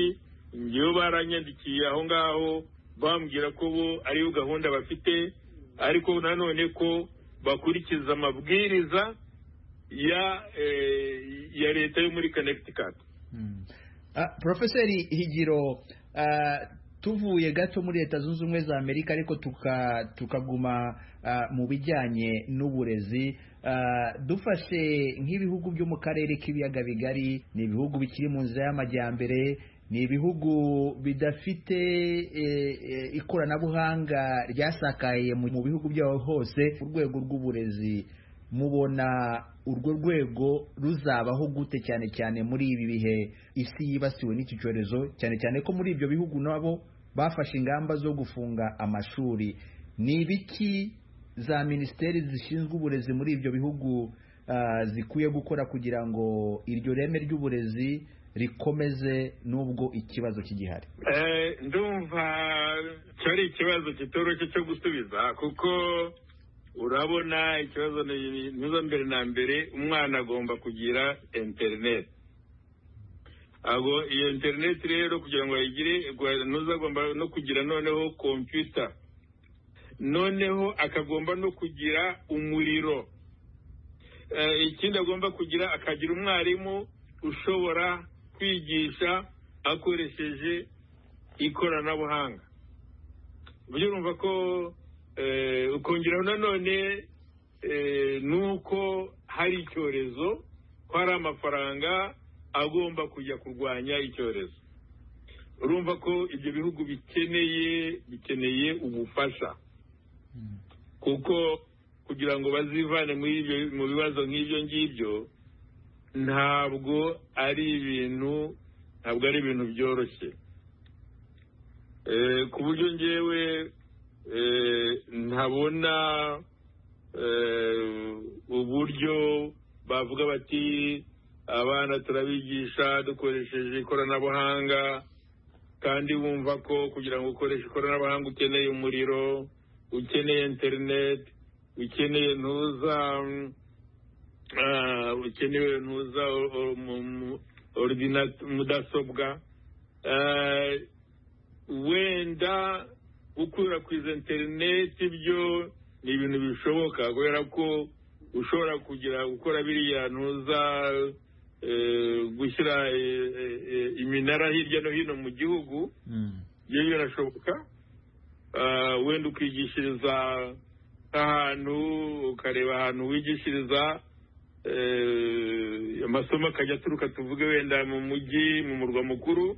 ngewe baranyandikiye aho ngaho bambwira ko bo ariyo gahunda bafite, ariko nanone ko bakurikiza amabwiriza ya eh, ya leta yo muri Connecticut. hmm. uh, Profeseri Higiro, uh, tuvuye gato muri Leta Zunze Ubumwe za Amerika ariko tuka tukaguma uh, mu bijyanye n'uburezi, uh, dufashe nk'ibihugu byo mu karere k'ibiyaga bigari, ni ibihugu bikiri mu nzira y'amajyambere, ni ibihugu bidafite e, e, ikoranabuhanga ryasakaye mu bihugu byabo hose. Urwego rw'uburezi mubona urwo rwego ruzabaho gute, cyane cyane muri ibi bihe isi yibasiwe n'iki cyorezo, cyane cyane ko muri ibyo bihugu nabo bafashe ingamba zo gufunga amashuri? Ni ibiki za minisiteri zishinzwe uburezi muri ibyo bihugu uh, zikwiye gukora kugira ngo iryo reme ry'uburezi rikomeze nubwo ikibazo kigihari? Eh, ndumva cyari ikibazo kitoroshye cyo gusubiza, kuko urabona ikibazo nizo mbere na mbere umwana agomba kugira internet. Abo iyo internet rero kugira ngo ayigire nuza agomba no kugira noneho computer, noneho akagomba no kugira umuriro. Eh, ikindi agomba kugira akagira umwarimu ushobora kwigisha akoresheje ikoranabuhanga. Buryo urumva ko eh, ukongeraho nanone eh, nuko hari icyorezo, ko hari amafaranga agomba kujya kurwanya icyorezo. Urumva ko ibyo bihugu bikeneye bikeneye ubufasha, kuko kugira ngo bazivane mu bibazo nk'ibyo ngibyo ntabwo ari ibintu ntabwo ari ibintu byoroshye. Eh, ku buryo ngewe eh, ntabona eh, uburyo bavuga bati abana turabigisha dukoresheje ikoranabuhanga, kandi wumva ko kugira ngo ukoreshe ikoranabuhanga ukeneye umuriro, ukeneye internet, ukeneye ntuza uh, ukeneye ntuza ordinateur, mudasobwa. Uh, wenda gukwirakwiza internet byo ni ibintu bishoboka, kubera ko ushobora kugira gukora biriya ntuza eh, gushyira eh, eh, iminara hirya no hino mu gihugu, ibyo mm. birashoboka. Uh, wenda ukigishiriza ahantu, ukareba ahantu wigishiriza eh, amasomo akajya aturuka tuvuge wenda mu mujyi, mu murwa mukuru,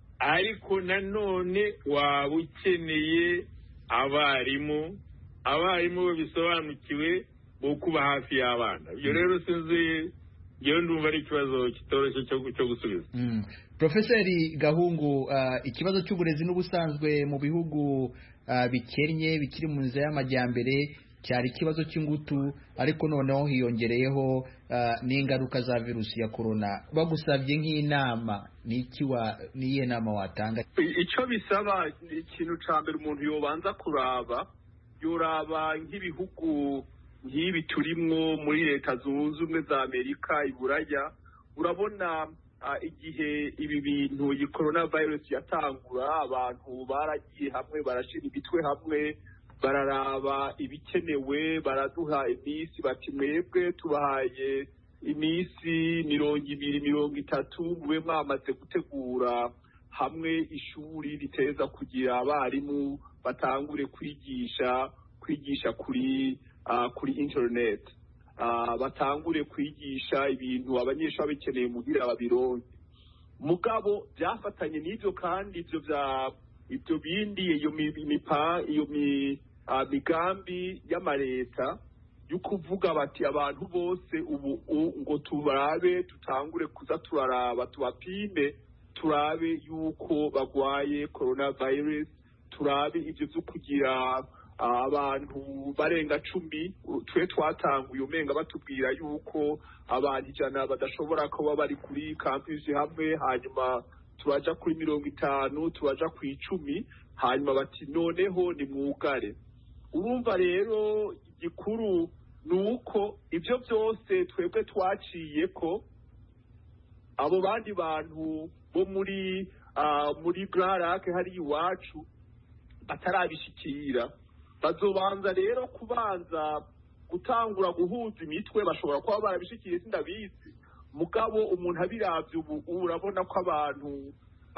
ariko nanone waba ukeneye abarimu abarimu babisobanukiwe bo kuba hafi y'abana. Ibyo rero sinzi, ngewe ndumva ari ikibazo kitoroshye cyo gusubiza. mm. Profeseri Gahungu, uh, ikibazo cy'uburezi n'ubusanzwe mu bihugu uh, bikennye bikiri mu nzira y'amajyambere cyari ikibazo cy'ingutu, ariko noneho hiyongereyeho uh, n'ingaruka za virusi ya corona. Bagusabye nk'inama, ni iki wa niye nama watanga? Icyo bisaba ikintu cya mbere umuntu yobanza kuraba, yoraba nk'ibihugu nk'ibi turimo muri Leta Zunze Ubumwe za Amerika, iburaya. Urabona uh, igihe ibi bintu iyi coronavirus yatangura, abantu baragiye hamwe, barashira imitwe hamwe, bararaba ibikenewe, baraduha iminsi, bati mwebwe tubahaye iminsi mirongo ibiri mirongo itatu mube mwamaze gutegura hamwe ishuri riteza kugira abarimu batangure kwigisha kwigisha kuri uh, kuri internet, uh, batangure kwigisha ibintu abanyeshuri bikeneye mugira babironke. Mugabo byafatanye n'ibyo, kandi ibyo bya ibyo bindi iyo mipa iyo mi Uh, migambi y'amareta yo kuvuga bati abantu bose ubu ngo turabe tutangure kuza turaraba tubapime turabe yuko bagwaye coronavirus, turabe ibyo byo kugira uh, abantu barenga cumi. Twe twatanguye umenga batubwira yuko abantu ijana badashobora kuba bari kuri campus hamwe, hanyuma turaja kuri mirongo itanu, turaja ku icumi, hanyuma bati noneho ni mwugare. Urumva rero igikuru nuko ibyo byose twebwe twaciye ko abo bandi bantu bo muri muri gararake hari iwacu batarabishikira. Bazobanza rero kubanza gutangura guhuza imitwe, bashobora kuba barabishikiye sindabizi, mugabo umuntu abiravye ubu urabona ko abantu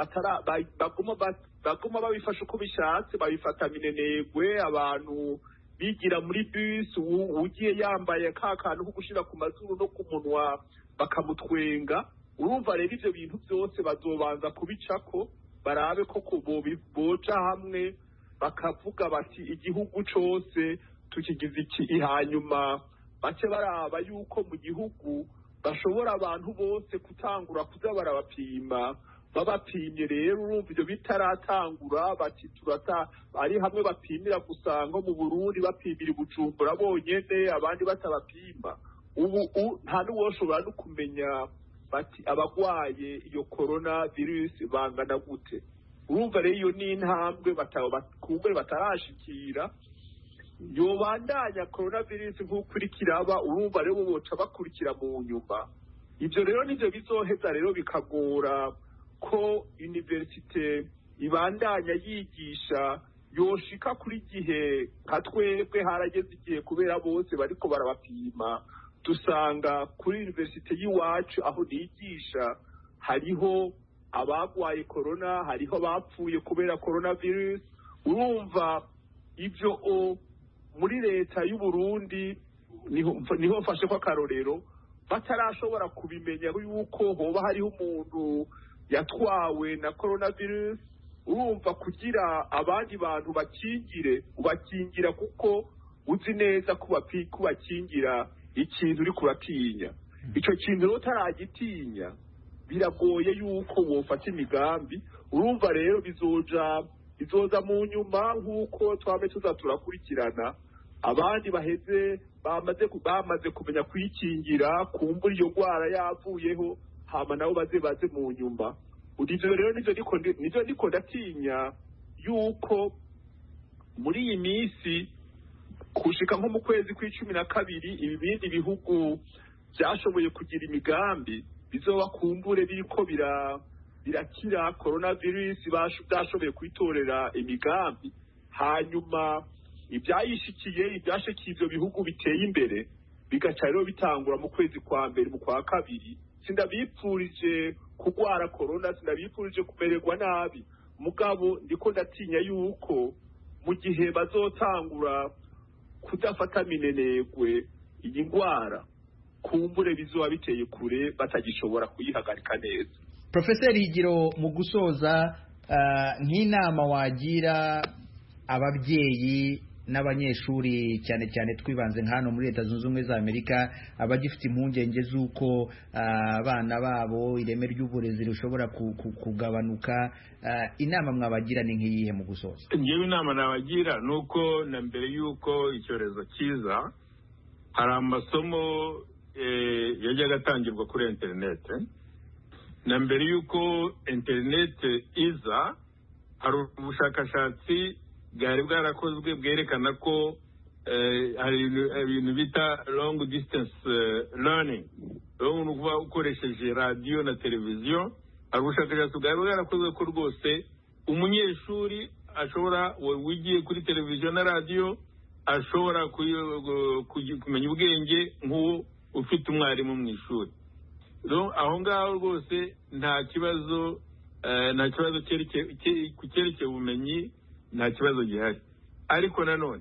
baguma baguma babifasha uko bishatse, babifata minenegwe, abantu bigira muri bus, ugiye yambaye ka kantu ko gushira ku mazuru no ku munwa bakamutwenga. Urumva rero ivyo bintu byose bazobanza kubicako, barabe ko boja hamwe bakavuga bati igihugu cose tukigize iki, hanyuma bace baraba yuko mu gihugu bashobora abantu bose kutangura kuza barabapima. Babapimye rero urumva ivyo bitaratangura bati turata ari hamwe bapimira gusa nko mu Burundi bapimira Bujumbura bonyene, abandi batabapima. Ubu nta n'uwoshobora no kumenya bati abagwaye iyo corona virus bangana gute. Urumva rero iyo ni intambwe batakumbure batarashikira, yobandanya corona virus nk'uko iri kiraba. Urumva rero boca bakurikira mu nyuma. Ivyo rero nivyo bizoheza rero bikagora ko universite ibandanya yigisha yoshika kuri gihe nka twebwe harageze igihe kubera bose bariko barabapima. Dusanga kuri universite y'iwacu aho nigisha hariho abagwaye corona, hariho bapfuye kubera coronavirus. Urumva ivyo o muri leta y'u Burundi niho niho mfashe ko akarorero batarashobora kubimenya yuko hoba hariho umuntu yatwawe na coronavirus. Urumva kugira abandi bantu bakingire, ubakingira kuko uzi neza kubakingira ikintu uri kuratinya. Ico kintu rero utaragitinya biragoye yuko wofata imigambi. Urumva rero bizoja bizoza mu nyuma nk'uko twame tuza turakurikirana abandi baheze bamaze bamaze kumenya kwikingira, kumbura iyo ndwara yavuyeho, hama nabo baze baze mu nyuma. Ivyo rero nivyo niko nivyo niko ndatinya yuko muri iyi minsi kushika nko mu kwezi kw'icumi na kabiri ibindi bihugu byashoboye kugira imigambi bizoba kumbure biriko bira birakira coronavirus, bashoboye kwitorera imigambi. Hanyuma ibyayishikiye ibyashikiye ivyo bihugu biteye imbere bigaca rero bitangura mu kwezi kwa mbere mu kwa kabiri. Sindabipfurije kugwara corona, sindabipfurije kumererwa nabi, mugabo ndiko ndatinya yuko mu gihe bazotangura kudafata minenegwe iyi ndwara kumbure bizoba biteye kure batagishobora kuyihagarika neza. Professor Higiro, mu gusoza uh, nk'inama wagira ababyeyi n'abanyeshuri cyane cyane twibanze nk'hano muri Leta Zunze Ubumwe za Amerika abagifite impungenge z'uko abana uh, babo ireme ry'uburezi rushobora kugabanuka, uh, inama mwabagira ni nk'iyihe mu gusoza? Ngewe inama nabagira nuko na mbere yuko icyorezo kiza hari amasomo eh, yajyaga atangirwa kuri internet. Na mbere yuko internet iza hari ubushakashatsi bwari bwarakozwe bwerekana ko hari ibintu bita long distance learning, ubu nukuvuga ukoresheje radio na televiziyo. Hari ubushakashatsi bwari bwarakozwe ko rwose umunyeshuri ashobora wigiye kuri televiziyo na radio ashobora kumenya ubwenge nk'uwo ufite umwarimu mu ishuri. Aho ngaho rwose nta kibazo nta kibazo ku cyerekeye ubumenyi, nta kibazo gihari. Ariko nanone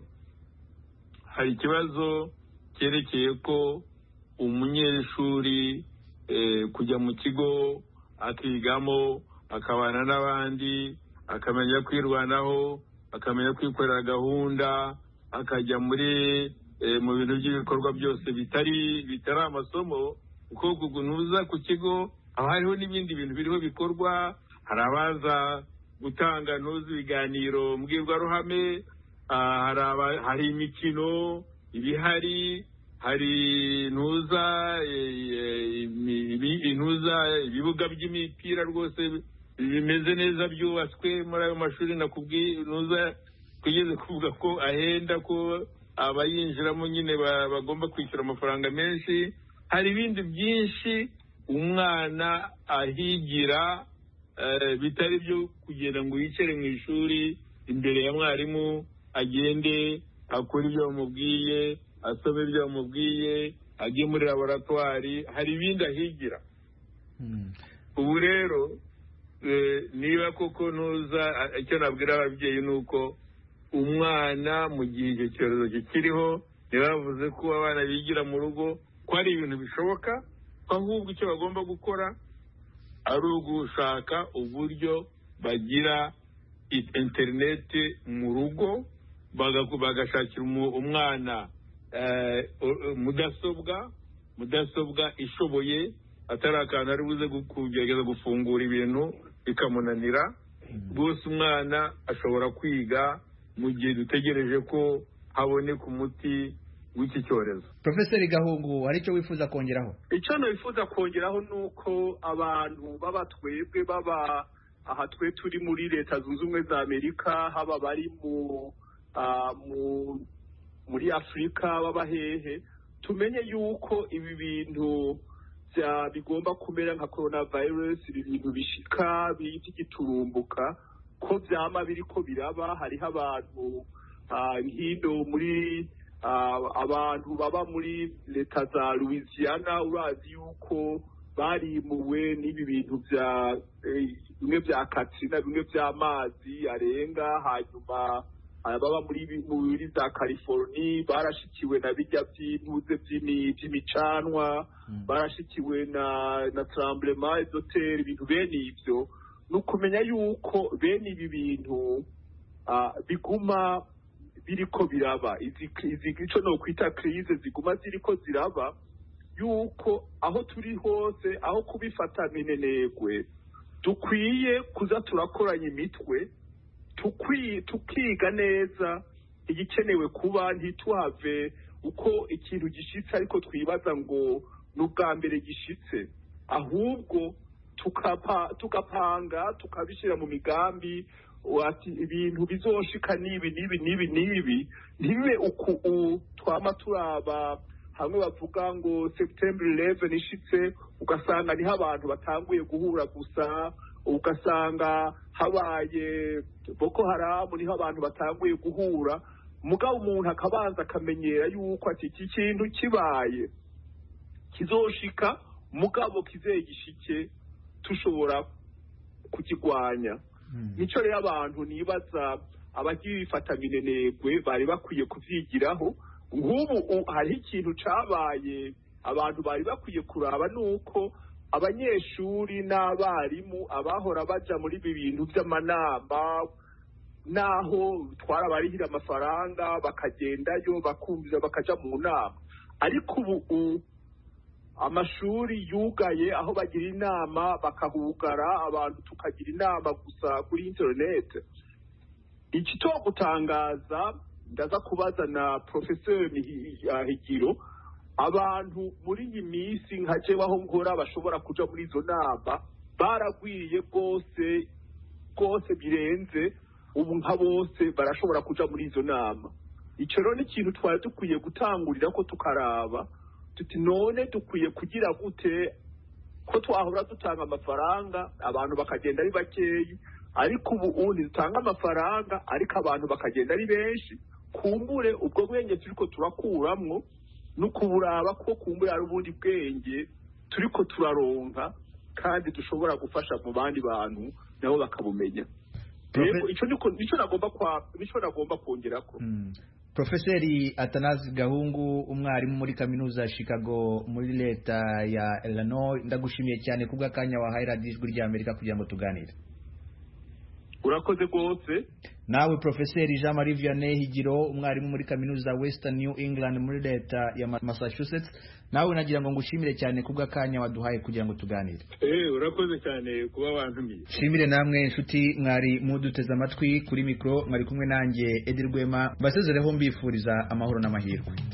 hari ikibazo cyerekeye ko umunyeshuri kujya mu kigo akigamo akabana n'abandi, akamenya kwirwanaho, akamenya kwikorera gahunda, akajya muri mu bintu by'ibikorwa byose bitari bitari amasomo. Kuko nuza ku kigo haba hariho n'ibindi bintu biriho bikorwa. Hari abaza gutanga ntuzi ibiganiro mbwirwaruhame, hari imikino ibihari, hari ntuza intuza ibibuga by'imipira rwose bimeze neza byubatswe muri ayo mashuri. Nakubwiye ntuza kugeze kuvuga ko ahenda, ko abayinjiramo nyine bagomba kwishyura amafaranga menshi. Hari ibindi byinshi umwana ahigira bitari byo kugenda ngo yicare mu ishuri imbere ya mwarimu agende akora ibyo bamubwiye, asome ibyo bamubwiye, ajye muri laboratwari, hari ibindi ahigira. Ubu rero niba koko ntuza, icyo nabwira ababyeyi ni uko umwana mu gihe icyo cyorezo kikiriho, ntibavuze ko abana bigira mu rugo ko ari ibintu bishoboka, ahubwo icyo bagomba gukora ari ugushaka uburyo bagira interineti mu rugo, bagashakira umwana mudasobwa mudasobwa ishoboye, atari akantu ari buze kugerageza gufungura ibintu bikamunanira. Rwose umwana ashobora kwiga mu gihe dutegereje ko haboneka umuti w'iki cyorezo. Profeseri Gahungu, hari icyo wifuza kongeraho? Icyo nifuza kongeraho ni uko abantu baba twebwe baba aha twe turi muri Leta Zunze Ubumwe za Amerika, haba bari mu muri Afurika, baba hehe, tumenye yuko ibi bintu bigomba kumera nka coronavirus, ibi bintu bishika by'igiturumbuka, ko byama biriko biraba. Hariho abantu hino muri abantu baba muri leta za Louisiana, urazi yuko barimuwe n'ibi bintu bya bimwe bya Katrina, bimwe by'amazi arenga. Hanyuma baba muri muri za California barashikiwe na bijya by'intuze by'imicanwa, barashikiwe na na tremblement de terre, ibintu bene ibyo. Nukumenya yuko bene ibi bintu biguma biriko biraba, izi ico no kwita crise ziguma ziriko ziraba, yuko aho turi hose, aho kubifata minenegwe, dukwiye kuza turakoranya imitwe, tukiga neza igikenewe kuba, ntituhave uko ikintu gishitse ariko twibaza ngo n'ubwa mbere gishitse, ahubwo tukapanga tukabishyira mu migambi ati ibintu bizoshika nibi nibi nibi nibi, ntibibe uku twama turaba hamwe bavuga ngo September eleven ishitse ugasanga niho abantu batanguye guhura gusa, ugasanga habaye Boko Haram niho abantu batanguye guhura. Mugabo umuntu akabanza akamenyera yuko ati iki kintu kibaye kizoshika, mugabo kizeye gishike tushobora kukigwanya. Nico rero abantu nibaza abagiye bifata minenegwe bari bakwiye kuvyigiraho. Nk'ubu hari ikintu cabaye abantu bari bakwiye kuraba, nuko abanyeshuri n'abarimu abahora baja muri ibi bintu by'amanama, naho twarabarihira amafaranga bakagendayo bakumvira bakaja mu nama, ariko ubu amashuri yugaye, aho bagira inama bakahugara, abantu tukagira inama gusa kuri internet. Iki cyo gutangaza, ndaza kubaza na Professeur Higiro, abantu muri iyi minsi nka jewe aho nkora bashobora kuja muri izo nama baragwiriye rwose rwose birenze, ubu nka bose barashobora kuja muri izo nama. Ico rero ni ikintu twari dukwiye gutangurira ko tukaraba tuti none dukwiye kugira gute ko twahora dutanga amafaranga abantu bakagenda ari bakeyi, ariko ubu undi dutanga amafaranga ariko abantu bakagenda ari benshi. Kumbure ubwo bwenge turiko turakuramwo nukuburaba ko kumbure ari ubundi bwenge turiko turaronka kandi dushobora gufasha mu bandi bantu nabo bakabumenya. Rero ico niko nico nagomba kwa nico nagomba kongerako. Mm. Profeseri Atanazi Gahungu, umwarimu muri kaminuza ya Chicago muri leta ya Illinois, ndagushimiye cyane kubwa kanya wahaye Radio Ijwi rya Amerika kugira ngo tuganire. Urakoze rwose. Nawe Profeseri Jean Marie Vianney Higiro, umwarimu muri kaminuza Western New England muri leta ya Massachusetts, nawe nagira ngo ngushimire cyane kubwa kanya waduhaye kugira ngo tuganire. Eh, urakoze cyane kuba wantumiye. Shimire namwe inshuti mwari muduteze amatwi, kuri mikro mwari kumwe nanjye Edir Rwema, basezereho mbifuriza amahoro n'amahirwe.